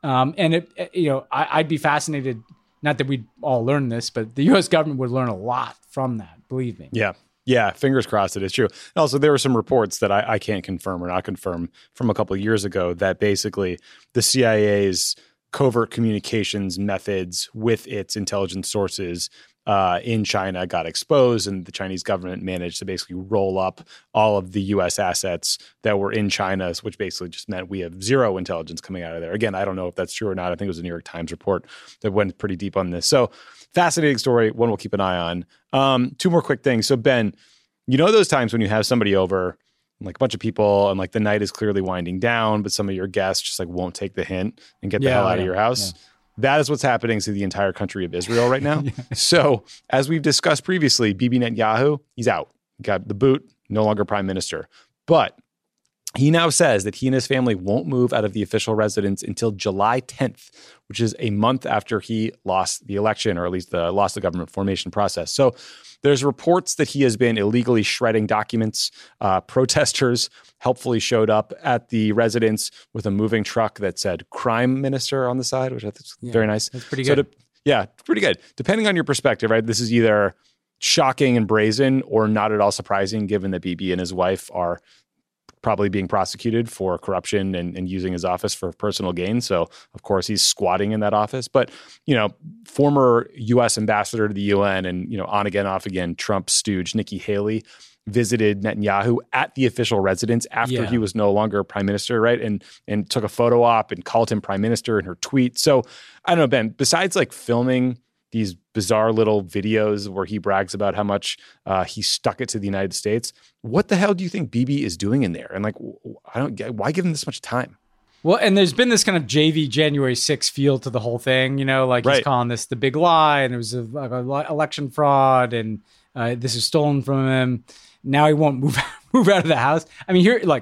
And I'd be fascinated. Not that we'd all learn this, but the U.S. government would learn a lot from that. Believe me. Yeah, fingers crossed it is true. And also, there were some reports that I can't confirm or not confirm from a couple of years ago that basically the CIA's covert communications methods with its intelligence sources in China got exposed, and the Chinese government managed to basically roll up all of the U.S. assets that were in China, which basically just meant we have zero intelligence coming out of there. Again, I don't know if that's true or not. I think it was a New York Times report that went pretty deep on this. So fascinating story, one we'll keep an eye on. Two more quick things. So Ben, those times when you have somebody over, and a bunch of people, and the night is clearly winding down, but some of your guests just won't take the hint and get the hell out of your house. Yeah. That is what's happening to the entire country of Israel right now. So as we've discussed previously, Bibi Netanyahu, he's out. He got the boot, no longer prime minister. But he now says that he and his family won't move out of the official residence until July 10th, which is a month after he lost the election, or at least lost the government formation process. So there's reports that he has been illegally shredding documents. Protesters helpfully showed up at the residence with a moving truck that said crime minister on the side, which I think is very nice. That's pretty good. Pretty good. Depending on your perspective, right? This is either shocking and brazen or not at all surprising, given that Bibi and his wife are probably being prosecuted for corruption and using his office for personal gain. So, of course, he's squatting in that office. But, former U.S. ambassador to the UN and, on again, off again, Trump stooge Nikki Haley visited Netanyahu at the official residence after he was no longer prime minister, right? And took a photo op and called him prime minister in her tweet. So, I don't know, Ben, besides filming these bizarre little videos where he brags about how much he stuck it to the United States, what the hell do you think Bibi is doing in there? And I don't get, why give him this much time? Well, and there's been this kind of JV January 6th feel to the whole thing, he's calling this the big lie, and it was a election fraud, and this is stolen from him. Now he won't move out of the house. I mean, here,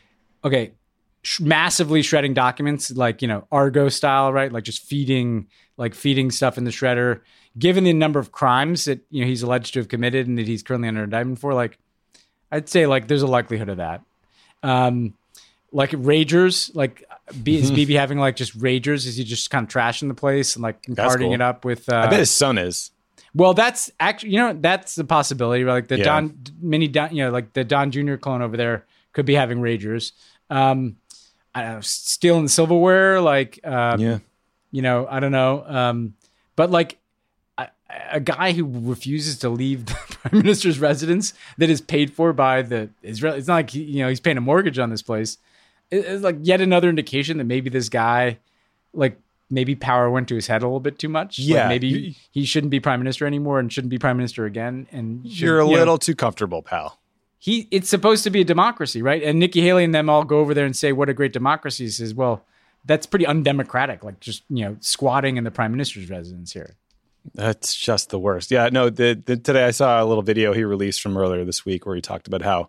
massively shredding documents, Argo style, right? Just feeding stuff in the shredder. Given the number of crimes that he's alleged to have committed and that he's currently under indictment for, I'd say there's a likelihood of that. like ragers, like is BB having like just ragers? Is he just kind of trashing the place and like partying it up with? I bet his son is. Well, that's actually, that's a possibility. Like the Don like the Don Jr. clone over there could be having ragers. I don't know, stealing silverware, like I don't know. But like a guy who refuses to leave the prime minister's residence that is paid for by the Israel. It's not like he's paying a mortgage on this place. It's like yet another indication that maybe this guy, like maybe power went to his head a little bit too much. Yeah, like maybe he shouldn't be prime minister anymore and shouldn't be prime minister again. And you're a little too comfortable, pal. It's supposed to be a democracy, right? And Nikki Haley and them all go over there and say what a great democracy is. Says, well, that's pretty undemocratic. Like just squatting in the prime minister's residence here. That's just the worst. Yeah, no. Today I saw a little video he released from earlier this week where he talked about how,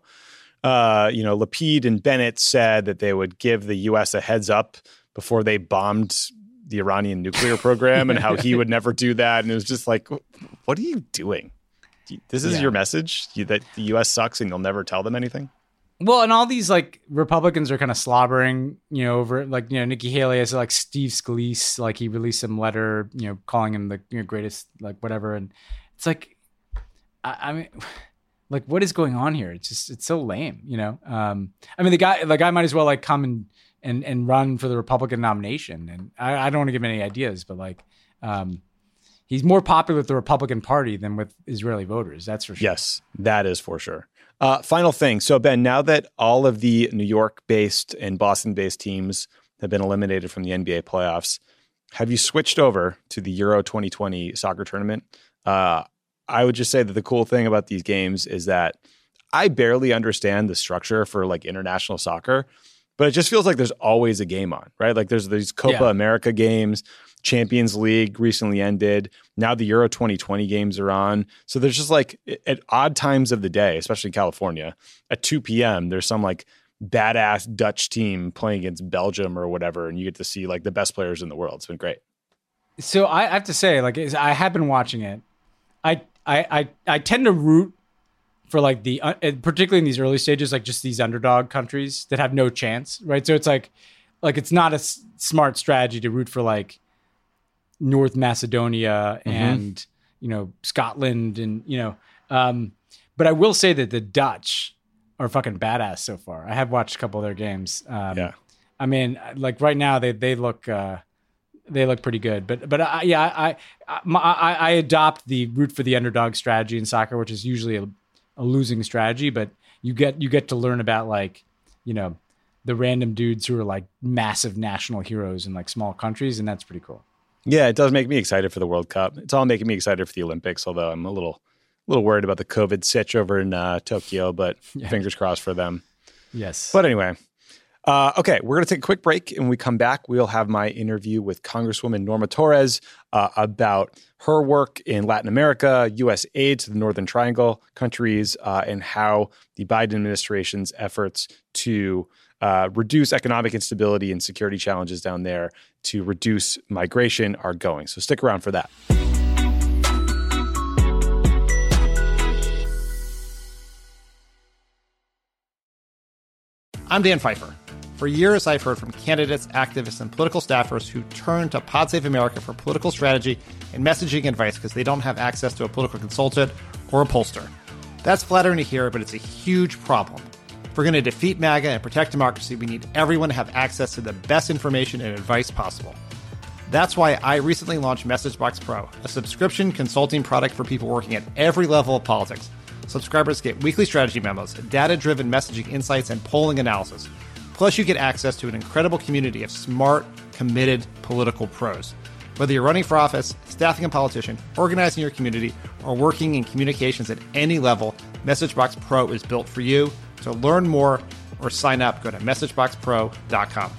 Lapid and Bennett said that they would give the U.S. a heads up before they bombed the Iranian nuclear program, and how he would never do that. And it was just like, what are you doing? This is your message that the U.S. sucks and you'll never tell them anything. Well, and all these like Republicans are kind of slobbering, over like, Nikki Haley has like Steve Scalise, like he released some letter, calling him the greatest, like whatever. And it's like, I mean, like what is going on here? It's so lame, I mean, the guy might as well like come and run for the Republican nomination. And I don't want to give any ideas, but like, he's more popular with the Republican Party than with Israeli voters. That's for sure. Yes, that is for sure. Final thing. So, Ben, now that all of the New York-based and Boston-based teams have been eliminated from the NBA playoffs, have you switched over to the Euro 2020 soccer tournament? I would just say that the cool thing about these games is that I barely understand the structure for like international soccer, but it just feels like there's always a game on, right? Like there's these Copa America games, Champions League recently ended. Now the Euro 2020 games are on. So there's just like at odd times of the day, especially in California, at 2 p.m., there's some like badass Dutch team playing against Belgium or whatever. And you get to see like the best players in the world. It's been great. So I have to say, like, I have been watching it. I tend to root for like particularly in these early stages, like just these underdog countries that have no chance, right? So it's like it's not a smart strategy to root for like North Macedonia and Scotland and but I will say that the Dutch are fucking badass so far. I have watched a couple of their games. I mean, like right now they look pretty good. But I adopt the root for the underdog strategy in soccer, which is usually a losing strategy. But you get to learn about like the random dudes who are like massive national heroes in like small countries, and that's pretty cool. Yeah, it does make me excited for the World Cup. It's all making me excited for the Olympics, although I'm a little worried about the COVID sitch over in Tokyo, but fingers crossed for them. Yes. But anyway, okay, we're going to take a quick break, and when we come back, we'll have my interview with Congresswoman Norma Torres about her work in Latin America, U.S. aid to the Northern Triangle countries, and how the Biden administration's efforts to reduce economic instability and security challenges down there to reduce migration are going. So stick around for that. I'm Dan Pfeiffer. For years, I've heard from candidates, activists, and political staffers who turn to Pod Save America for political strategy and messaging advice because they don't have access to a political consultant or a pollster. That's flattering to hear, but it's a huge problem. If we're going to defeat MAGA and protect democracy, we need everyone to have access to the best information and advice possible. That's why I recently launched MessageBox Pro, a subscription consulting product for people working at every level of politics. Subscribers get weekly strategy memos, data-driven messaging insights, and polling analysis. Plus, you get access to an incredible community of smart, committed political pros. Whether you're running for office, staffing a politician, organizing your community, or working in communications at any level, MessageBox Pro is built for you. To learn more or sign up, go to MessageBoxPro.com.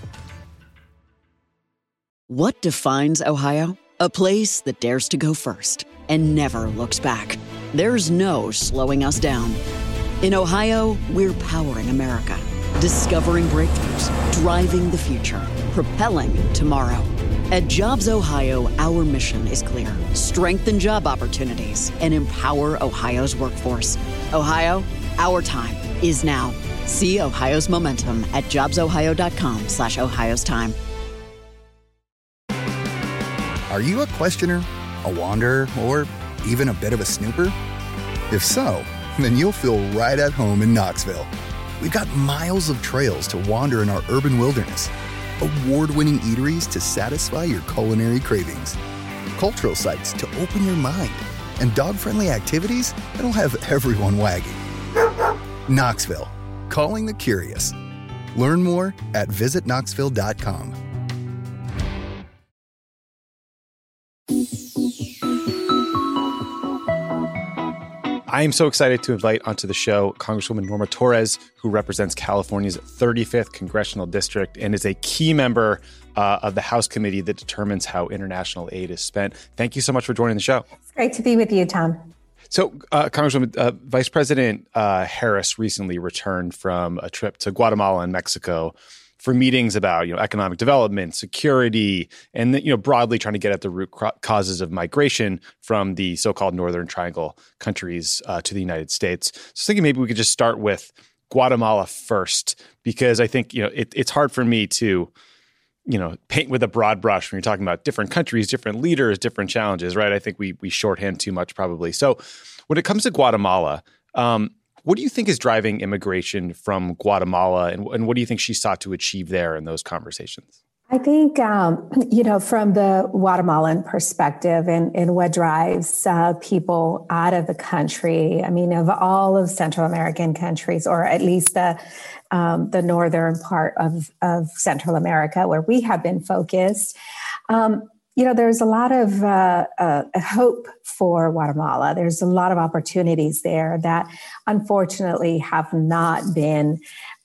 What defines Ohio? A place that dares to go first and never looks back. There's no slowing us down. In Ohio, we're powering America, discovering breakthroughs, driving the future, propelling tomorrow. At Jobs Ohio, our mission is clear: strengthen job opportunities and empower Ohio's workforce. Ohio, our time is now. See Ohio's momentum at jobsohio.com/Ohio's time. Are you a questioner, a wanderer, or even a bit of a snooper? If so, then you'll feel right at home in Knoxville. We've got miles of trails to wander in our urban wilderness, award-winning eateries to satisfy your culinary cravings, cultural sites to open your mind, and dog-friendly activities that'll have everyone wagging. Knoxville, calling the curious. Learn more at visitknoxville.com. I am so excited to invite onto the show Congresswoman Norma Torres, who represents California's 35th Congressional District and is a key member of the House committee that determines how international aid is spent. Thank you so much for joining the show. It's great to be with you, Tom. So, Congresswoman, Vice President Harris recently returned from a trip to Guatemala and Mexico for meetings about, economic development, security, and, broadly trying to get at the root causes of migration from the so-called Northern Triangle countries to the United States. So I was thinking maybe we could just start with Guatemala first, because I think, it's hard for me to, paint with a broad brush when you're talking about different countries, different leaders, different challenges, right? I think we shorthand too much probably. So when it comes to Guatemala, what do you think is driving immigration from Guatemala, and what do you think she sought to achieve there in those conversations? I think, from the Guatemalan perspective and what drives people out of the country, of all of Central American countries, or at least the northern part of Central America where we have been focused, there's a lot of hope for Guatemala. There's a lot of opportunities there that unfortunately have not been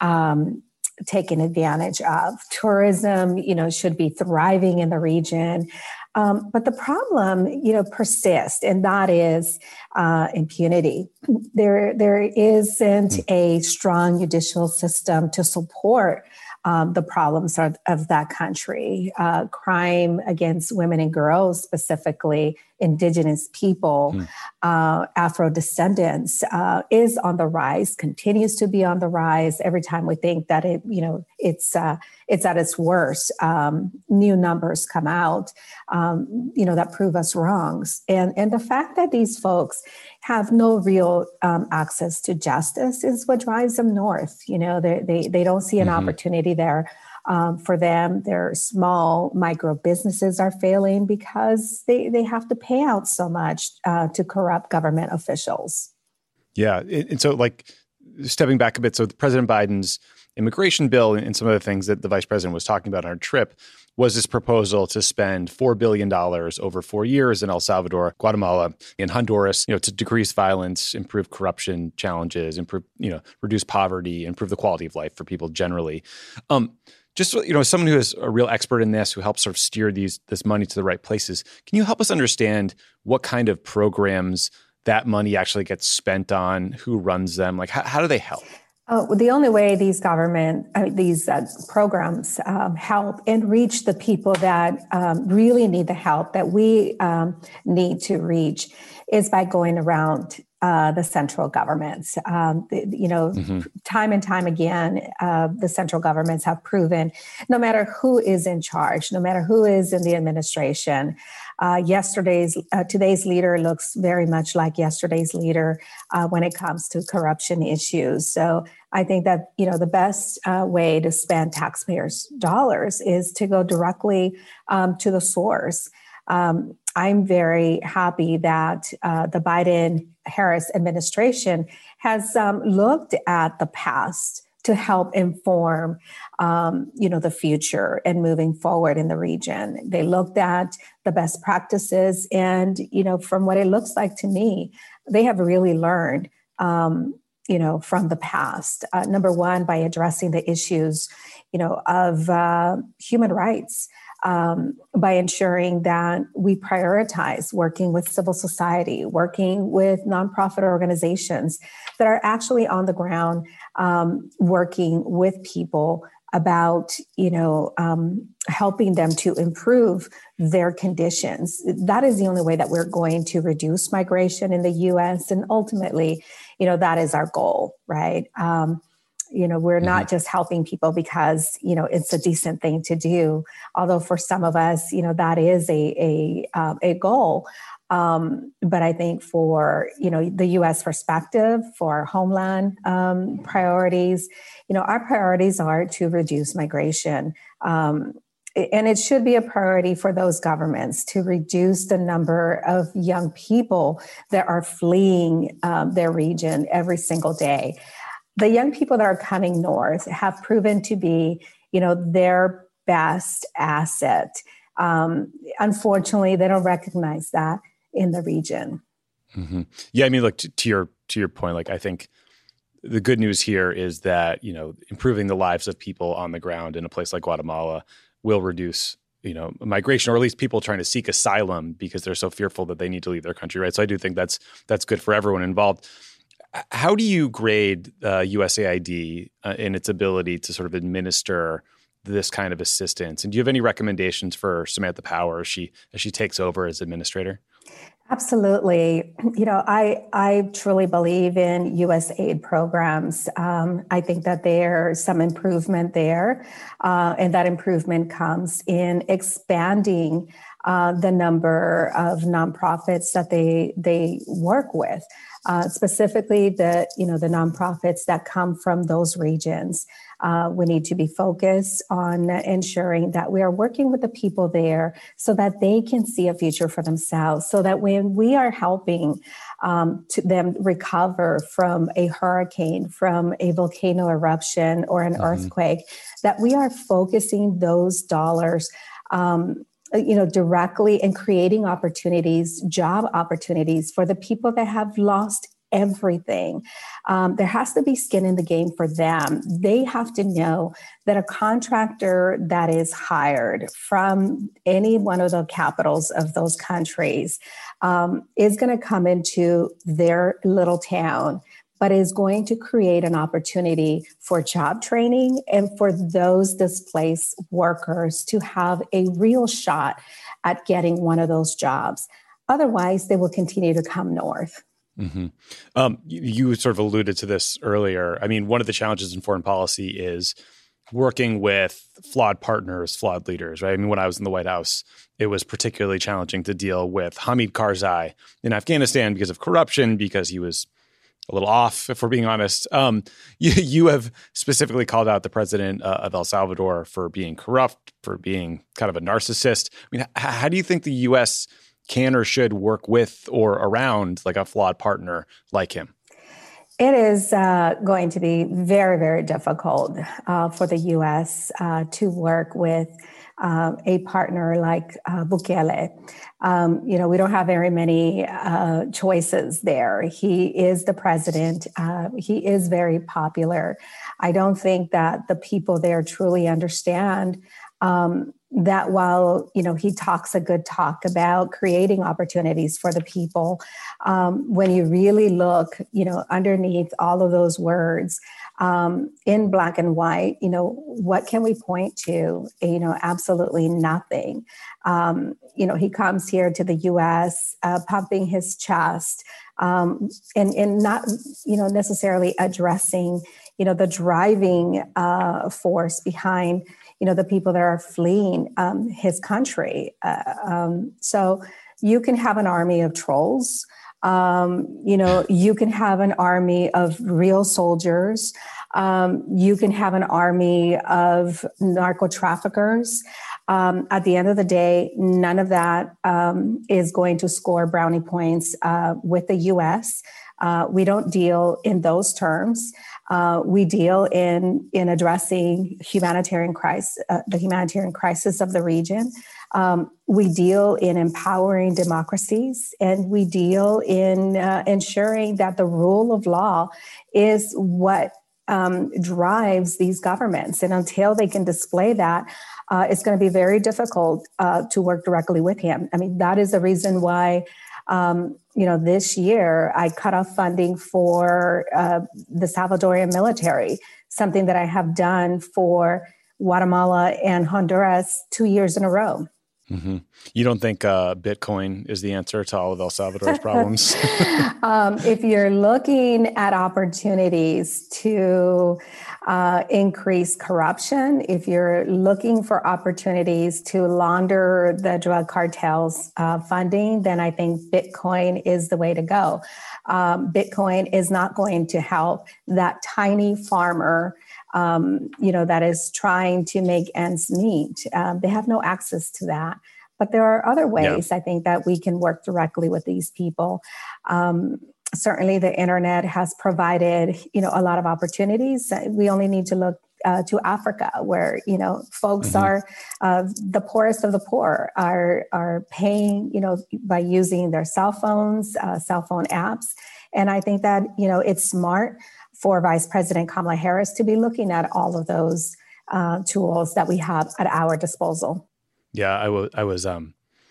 taken advantage of. Tourism, should be thriving in the region. But the problem, persists, and that is impunity. There isn't a strong judicial system to support the problems of that country. Crime against women and girls, specifically indigenous people, Afro-descendants, is on the rise, continues to be on the rise. Every time we think that it's at its worst, new numbers come out, that prove us wrong. And the fact that these folks have no real access to justice is what drives them north. They don't see an opportunity there. For them, their small micro businesses are failing because they have to pay out so much to corrupt government officials. Yeah. And so, stepping back a bit, so President Biden's immigration bill and some of the things that the vice president was talking about on our trip was this proposal to spend $4 billion over 4 years in El Salvador, Guatemala, and Honduras, to decrease violence, improve corruption challenges, improve, reduce poverty, improve the quality of life for people generally. Just, as someone who is a real expert in this, who helps sort of steer this money to the right places, can you help us understand what kind of programs that money actually gets spent on, who runs them? How do they help? The only way these programs help and reach the people that really need the help, that we need to reach, is by going around the central governments. Time and time again, the central governments have proven, no matter who is in charge, no matter who is in the administration, today's leader looks very much like yesterday's leader when it comes to corruption issues. So I think that, the best way to spend taxpayers' dollars is to go directly to the source. I'm very happy that the Biden-Harris administration has looked at the past to help inform, the future and moving forward in the region. They looked at the best practices, and from what it looks like to me, they have really learned, from the past. Number one, by addressing the issues, of human rights. By ensuring that we prioritize working with civil society, working with nonprofit organizations that are actually on the ground, working with people about, helping them to improve their conditions. That is the only way that we're going to reduce migration in the U.S. And ultimately, that is our goal, right? we're not just helping people because, it's a decent thing to do. Although for some of us, that is a goal. But I think for, the U.S. perspective, for our homeland priorities, our priorities are to reduce migration. And it should be a priority for those governments to reduce the number of young people that are fleeing their region every single day. The young people that are coming north have proven to be, their best asset. Unfortunately, they don't recognize that in the region. Mm-hmm. Yeah, I mean, look, to your point, like, I think the good news here is that, improving the lives of people on the ground in a place like Guatemala will reduce, migration, or at least people trying to seek asylum because they're so fearful that they need to leave their country, right? So I do think that's good for everyone involved. How do you grade USAID in its ability to sort of administer this kind of assistance? And do you have any recommendations for Samantha Power as she takes over as administrator? Absolutely. I truly believe in U.S. aid programs. I think that there's some improvement there, and that improvement comes in expanding the number of nonprofits that they work with, specifically the nonprofits that come from those regions. We need to be focused on ensuring that we are working with the people there so that they can see a future for themselves, so that when we are helping to them recover from a hurricane, from a volcano eruption or an earthquake, that we are focusing those dollars directly and creating opportunities, job opportunities for the people that have lost everything. There has to be skin in the game for them. They have to know that a contractor that is hired from any one of the capitals of those countries is going to come into their little town, but is going to create an opportunity for job training and for those displaced workers to have a real shot at getting one of those jobs. Otherwise, they will continue to come north. Mm-hmm. You sort of alluded to this earlier. I mean, one of the challenges in foreign policy is working with flawed partners, flawed leaders, right? I mean, when I was in the White House, it was particularly challenging to deal with Hamid Karzai in Afghanistan because of corruption, because he was a little off, if we're being honest. You have specifically called out the president of El Salvador for being corrupt, for being kind of a narcissist. I mean, how do you think the U.S. can or should work with or around like a flawed partner like him? It is going to be very, very difficult for the U.S. To work with a partner like Bukele. We don't have very many choices there. He is the president. He is very popular. I don't think that the people there truly understand that while, he talks a good talk about creating opportunities for the people, when you really look, underneath all of those words, in black and white, what can we point to? Absolutely nothing. He comes here to the U.S. Pumping his chest, and not, necessarily addressing, the driving force behind the people that are fleeing his country. So you can have an army of trolls. You can have an army of real soldiers. You can have an army of narco traffickers. At the end of the day, none of that is going to score brownie points with the U.S. We don't deal in those terms. We deal in addressing humanitarian crisis, the humanitarian crisis of the region. We deal in empowering democracies, and we deal in ensuring that the rule of law is what drives these governments. And until they can display that, it's going to be very difficult to work directly with him. I mean, that is the reason why this year I cut off funding for the Salvadorian military, something that I have done for Guatemala and Honduras 2 years in a row. Mm-hmm. You don't think Bitcoin is the answer to all of El Salvador's problems? If you're looking at opportunities to increase corruption, if you're looking for opportunities to launder the drug cartels' funding, then I think Bitcoin is the way to go. Bitcoin is not going to help that tiny farmer that is trying to make ends meet. They have no access to that. But there are other ways, I think, that we can work directly with these people. Certainly, the internet has provided, a lot of opportunities. We only need to look to Africa, where folks are the poorest of the poor are paying, by using their cell phones, cell phone apps, and I think that it's smart for Vice President Kamala Harris to be looking at all of those tools that we have at our disposal. Yeah, I was a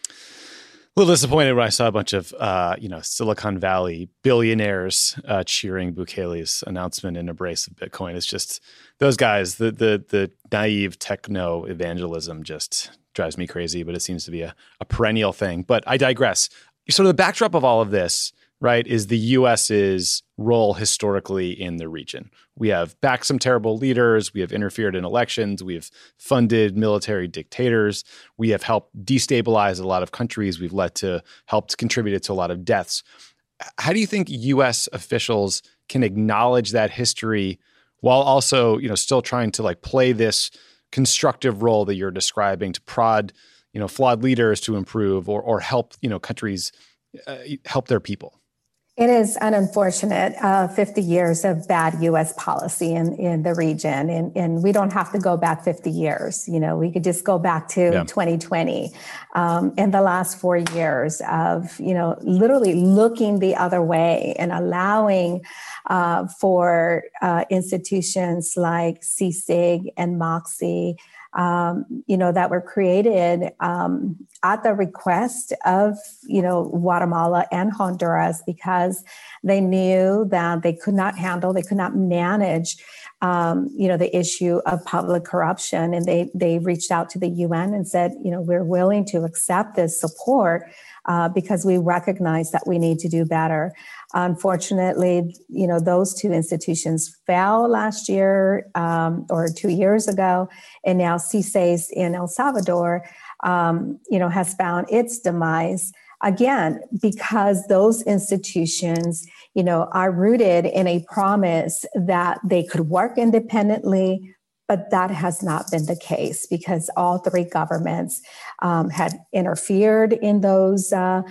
little disappointed when I saw a bunch of Silicon Valley billionaires cheering Bukele's announcement and embrace of Bitcoin. It's just those guys, the naive techno evangelism just drives me crazy, but it seems to be a perennial thing. But I digress. Sort of the backdrop of all of this, right, is the U.S.'s role historically in the region. We have backed some terrible leaders. We have interfered in elections. We have funded military dictators. We have helped destabilize a lot of countries. We've helped contribute to a lot of deaths. How do you think U.S. officials can acknowledge that history while also, still trying to play this constructive role that you're describing to prod, flawed leaders to improve or help, countries help their people? It is an unfortunate 50 years of bad U.S. policy in the region. And we don't have to go back 50 years. We could just go back to 2020 and the last 4 years of, literally looking the other way and allowing for institutions like CSIG and MOXIE, that were created at the request of, Guatemala and Honduras, because they knew that they could not manage, the issue of public corruption. And they reached out to the UN and said, we're willing to accept this support because we recognize that we need to do better. Unfortunately, those two institutions fell last year or 2 years ago, and now CSAIS in El Salvador, has found its demise again because those institutions, are rooted in a promise that they could work independently. But that has not been the case because all three governments had interfered in those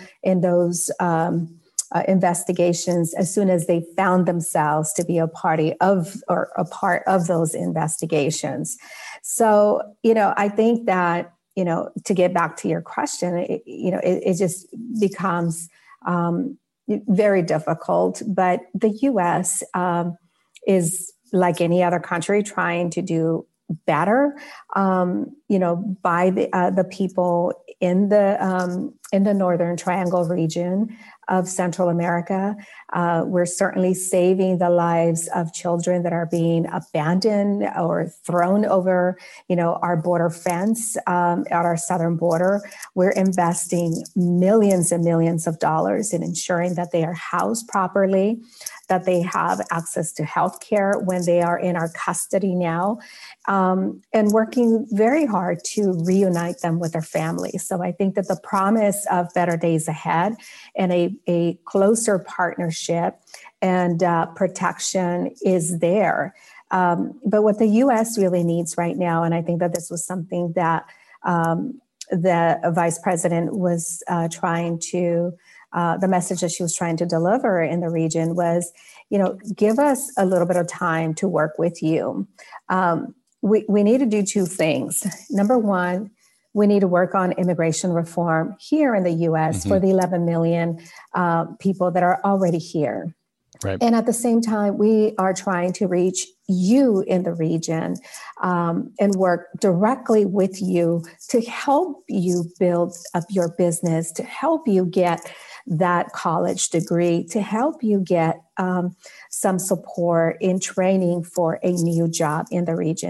investigations as soon as they found themselves to be a part of those investigations. So, I think that, to get back to your question, it just becomes very difficult. But the U.S. Is like any other country trying to do better, by the people in the Northern Triangle region of Central America. We're certainly saving the lives of children that are being abandoned or thrown over, our border fence at our southern border. We're investing millions and millions of dollars in ensuring that they are housed properly, that they have access to health care when they are in our custody now, and working very hard to reunite them with their families. So I think that the promise of better days ahead and a closer partnership and protection is there. But what the U.S. really needs right now, and I think that this was something that the vice president was trying to, the message that she was trying to deliver in the region was, give us a little bit of time to work with you. We need to do two things. Number one, we need to work on immigration reform here in the U.S. for the 11 million people that are already here. Right. And at the same time, we are trying to reach you in the region and work directly with you to help you build up your business, to help you get that college degree, to help you get some support in training for a new job in the region.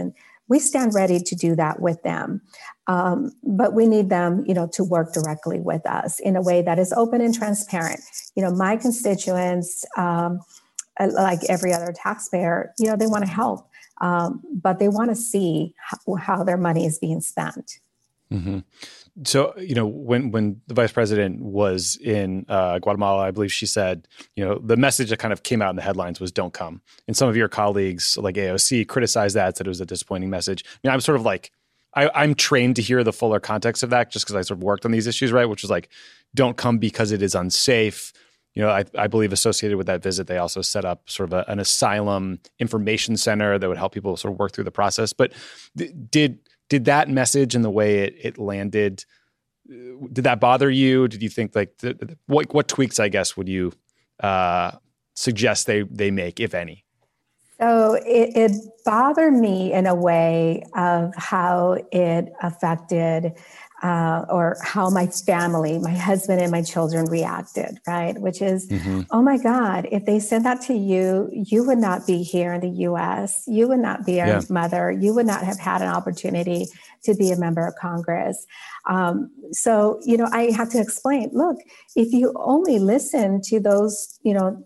we stand ready to do that with them. But we need them, to work directly with us in a way that is open and transparent. My constituents, like every other taxpayer, they want to help, but they want to see how their money is being spent. Mm-hmm. So, when the vice president was in Guatemala, I believe she said, the message that kind of came out in the headlines was "Don't come." And some of your colleagues, like AOC, criticized that, said it was a disappointing message. I'm sort of like, I'm trained to hear the fuller context of that, just because I sort of worked on these issues, right? Which is like, don't come because it is unsafe. I believe associated with that visit, they also set up sort of an asylum information center that would help people sort of work through the process. But did that message and the way it landed, did that bother you? Did you think what tweaks, I guess, would you suggest they make, if any? So it bothered me in a way of how it affected or how my family, my husband and my children reacted, right? Which is, oh my God, if they said that to you, you would not be here in the U.S. You would not be our mother. You would not have had an opportunity to be a member of Congress. So, I have to explain, look, if you only listen to those,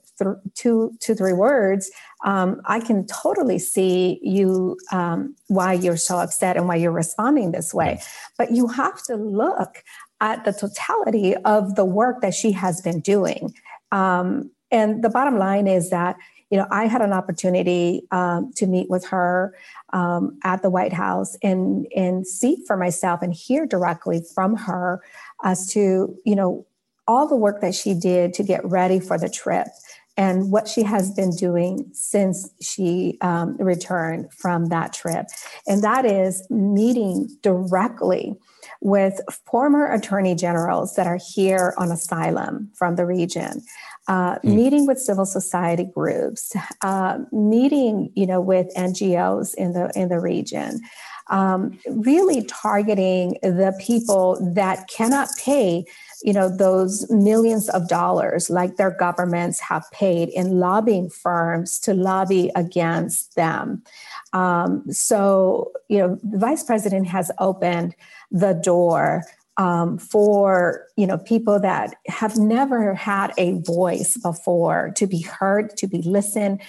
2-3 words, I can totally see you, why you're so upset and why you're responding this way. But you have to look at the totality of the work that she has been doing. And the bottom line is that, I had an opportunity to meet with her at the White House and see for myself and hear directly from her as to, all the work that she did to get ready for the trip and what she has been doing since she returned from that trip. And that is meeting directly with former attorney generals that are here on asylum from the region, meeting with civil society groups, meeting, with NGOs in the region, really targeting the people that cannot pay those millions of dollars like their governments have paid in lobbying firms to lobby against them. So, the vice president has opened the door for, people that have never had a voice before to be heard, to be listened,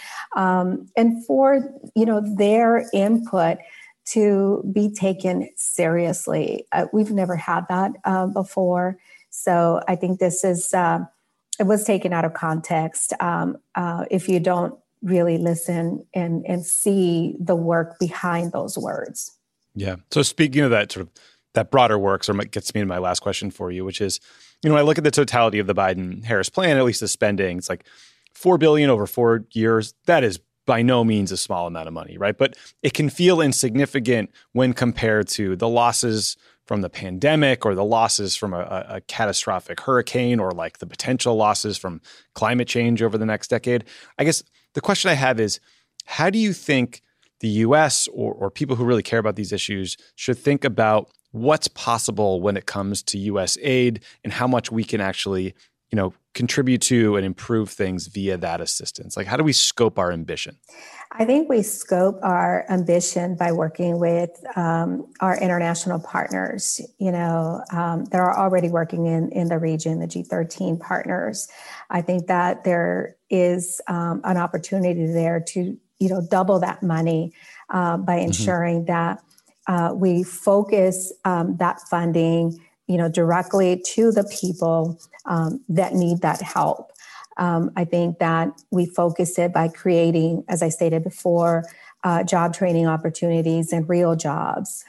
and for, their input to be taken seriously. We've never had that before. So I think this is, it was taken out of context if you don't really listen and see the work behind those words. Yeah. So speaking of that sort of that broader work, sort of gets me to my last question for you, which is, I look at the totality of the Biden-Harris plan, at least the spending, it's like $4 billion over 4 years. That is by no means a small amount of money, right? But it can feel insignificant when compared to the losses from the pandemic or the losses from a catastrophic hurricane or like the potential losses from climate change over the next decade. I guess the question I have is, how do you think the U.S. or people who really care about these issues should think about what's possible when it comes to U.S. aid and how much we can actually, contribute to and improve things via that assistance? Like, how do we scope our ambition? I think we scope our ambition by working with our international partners, that are already working in the region, the G13 partners. I think that there is an opportunity there to, double that money by ensuring that we focus that funding, directly to the people that need that help. I think that we focus it by creating, as I stated before, job training opportunities and real jobs,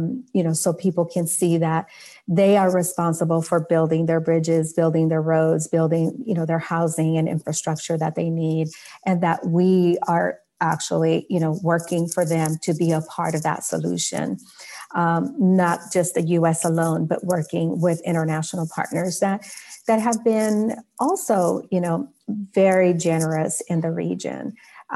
so people can see that they are responsible for building their bridges, building their roads, building, their housing and infrastructure that they need, and that we are actually, working for them to be a part of that solution. Not just the U.S. alone, but working with international partners that have been also, very generous in the region.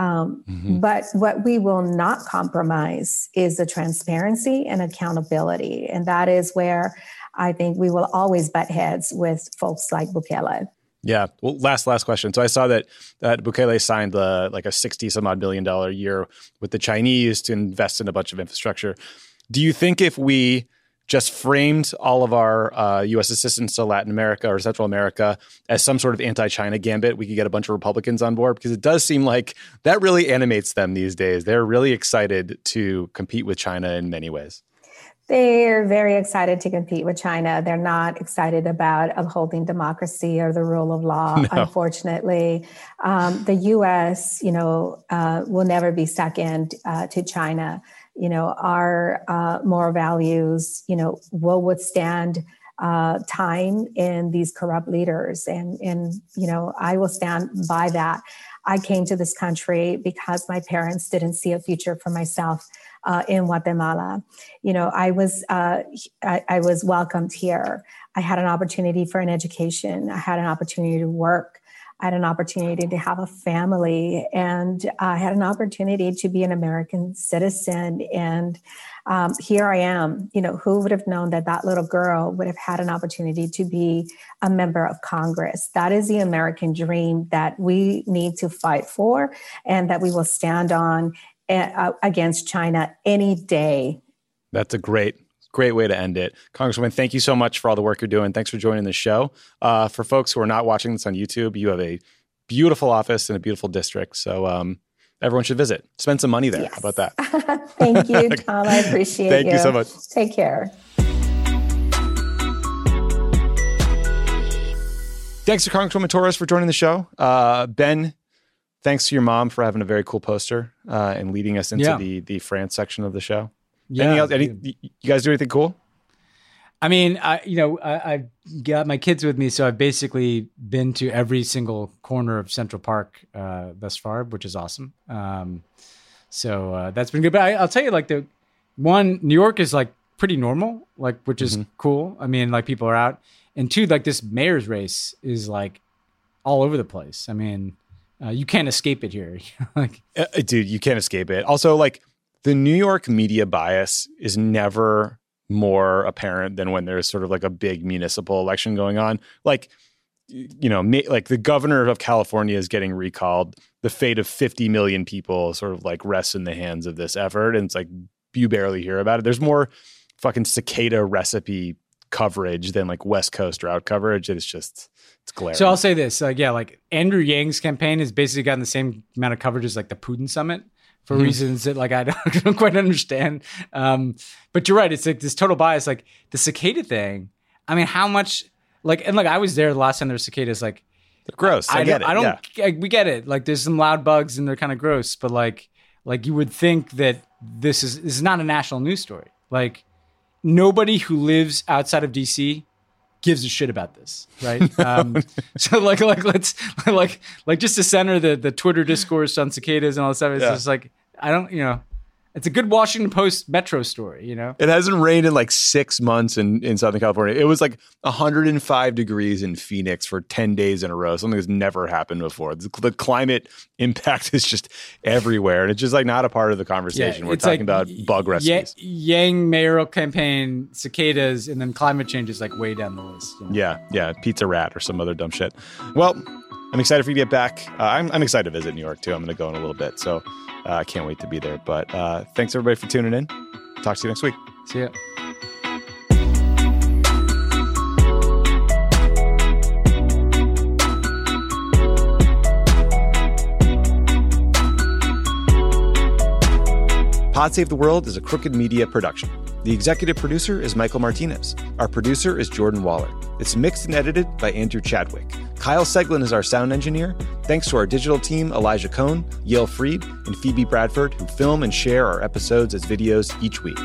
But what we will not compromise is the transparency and accountability. And that is where I think we will always butt heads with folks like Bukele. Yeah. Well, last question. So I saw that Bukele signed like a $60-some-odd billion a year with the Chinese to invest in a bunch of infrastructure. Do you think if we just framed all of our U.S. assistance to Latin America or Central America as some sort of anti-China gambit, we could get a bunch of Republicans on board? Because it does seem like that really animates them these days. They're really excited to compete with China in many ways. They're very excited to compete with China. They're not excited about upholding democracy or the rule of law, unfortunately. The U.S., will never be second to China. Our moral values, will withstand time in these corrupt leaders. And I will stand by that. I came to this country because my parents didn't see a future for myself in Guatemala. I was welcomed here. I had an opportunity for an education. I had an opportunity to work. I had an opportunity to have a family, and I had an opportunity to be an American citizen. And here I am. Who would have known that little girl would have had an opportunity to be a member of Congress? That is the American dream that we need to fight for, and that we will stand on against China any day. That's a great way to end it. Congresswoman, thank you so much for all the work you're doing. Thanks for joining the show. For folks who are not watching this on YouTube, you have a beautiful office in a beautiful district. So everyone should visit. Spend some money there. Yes. How about that? Thank you, Tom. I appreciate Thank you so much. Take care. Thanks to Congresswoman Torres for joining the show. Ben, thanks to your mom for having a very cool poster and leading us into the France section of the show. Yeah. You guys do anything cool? I mean, I've got my kids with me, so I've basically been to every single corner of Central Park thus far, which is awesome. So that's been good. But I'll tell you, New York is pretty normal, which is cool. I mean, people are out. And two, this mayor's race is all over the place. I mean, you can't escape it here. Dude, you can't escape it. Also, the New York media bias is never more apparent than when there's sort of a big municipal election going on. The governor of California is getting recalled. The fate of 50 million people sort of rests in the hands of this effort. And it's you barely hear about it. There's more fucking cicada recipe coverage than West Coast drought coverage. it's glaring. So I'll say this, Andrew Yang's campaign has basically gotten the same amount of coverage as the Putin summit for reasons that I don't quite understand. But you're right. It's this total bias, the cicada thing. I mean, how much I was there the last time there were cicadas. They're gross. I get it. We get it. There's some loud bugs and they're kind of gross, but you would think that this is not a national news story. Nobody who lives outside of DC gives a shit about this, right? So let's just to center the Twitter discourse on cicadas and all that stuff. It's just I don't, it's a good Washington Post Metro story, It hasn't rained in 6 months in Southern California. It was 105 degrees in Phoenix for 10 days in a row. Something that's never happened before. The climate impact is just everywhere. And it's just not a part of the conversation. We're talking about bug recipes. Yang mayoral campaign, cicadas, and then climate change is way down the list. Yeah. Pizza Rat or some other dumb shit. Well, I'm excited for you to get back. I'm excited to visit New York too. I'm going to go in a little bit. So I can't wait to be there. But thanks everybody for tuning in. Talk to you next week. See ya. Pod Save the World is a Crooked Media production. The executive producer is Michael Martinez. Our producer is Jordan Waller. It's mixed and edited by Andrew Chadwick. Kyle Seglin is our sound engineer. Thanks to our digital team, Elijah Cohn, Yale Freed, and Phoebe Bradford, who film and share our episodes as videos each week.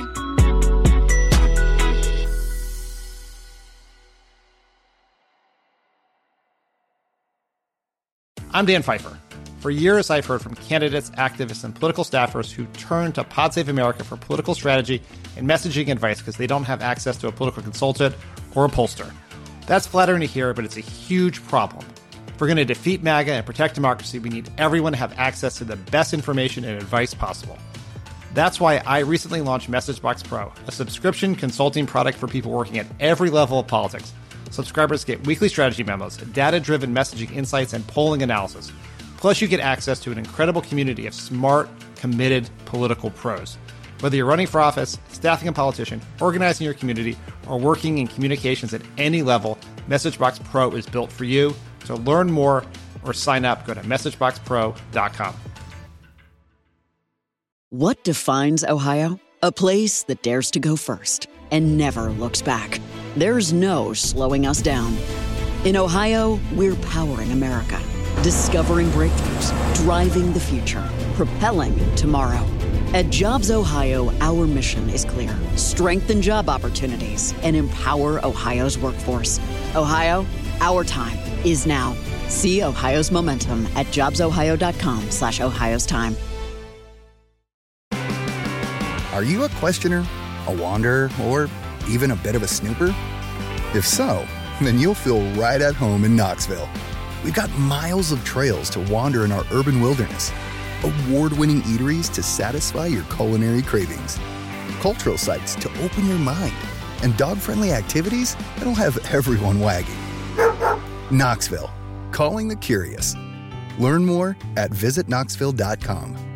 I'm Dan Pfeiffer. For years, I've heard from candidates, activists, and political staffers who turn to Pod Save America for political strategy and messaging advice because they don't have access to a political consultant or a pollster. That's flattering to hear, but it's a huge problem. If we're going to defeat MAGA and protect democracy, we need everyone to have access to the best information and advice possible. That's why I recently launched MessageBox Pro, a subscription consulting product for people working at every level of politics. subscribers get weekly strategy memos, data-driven messaging insights, and polling analysis. Plus, you get access to an incredible community of smart, committed political pros. Whether you're running for office, staffing a politician, organizing your community, or working in communications at any level, MessageBox Pro is built for you. To learn more or sign up, go to MessageBoxPro.com. What defines Ohio? A place that dares to go first and never looks back. There's no slowing us down. In Ohio, we're powering America, discovering breakthroughs, driving the future, propelling tomorrow. At Jobs Ohio, our mission is clear: strengthen job opportunities and empower Ohio's workforce. Ohio, our time is now. See Ohio's momentum at jobsohio.com/Ohio's time. Are you a questioner, a wanderer, or even a bit of a snooper? If so, then you'll feel right at home in Knoxville. We've got miles of trails to wander in our urban wilderness, award-winning eateries to satisfy your culinary cravings, cultural sites to open your mind, and dog-friendly activities that'll have everyone wagging. Knoxville, calling the curious. Learn more at visitknoxville.com.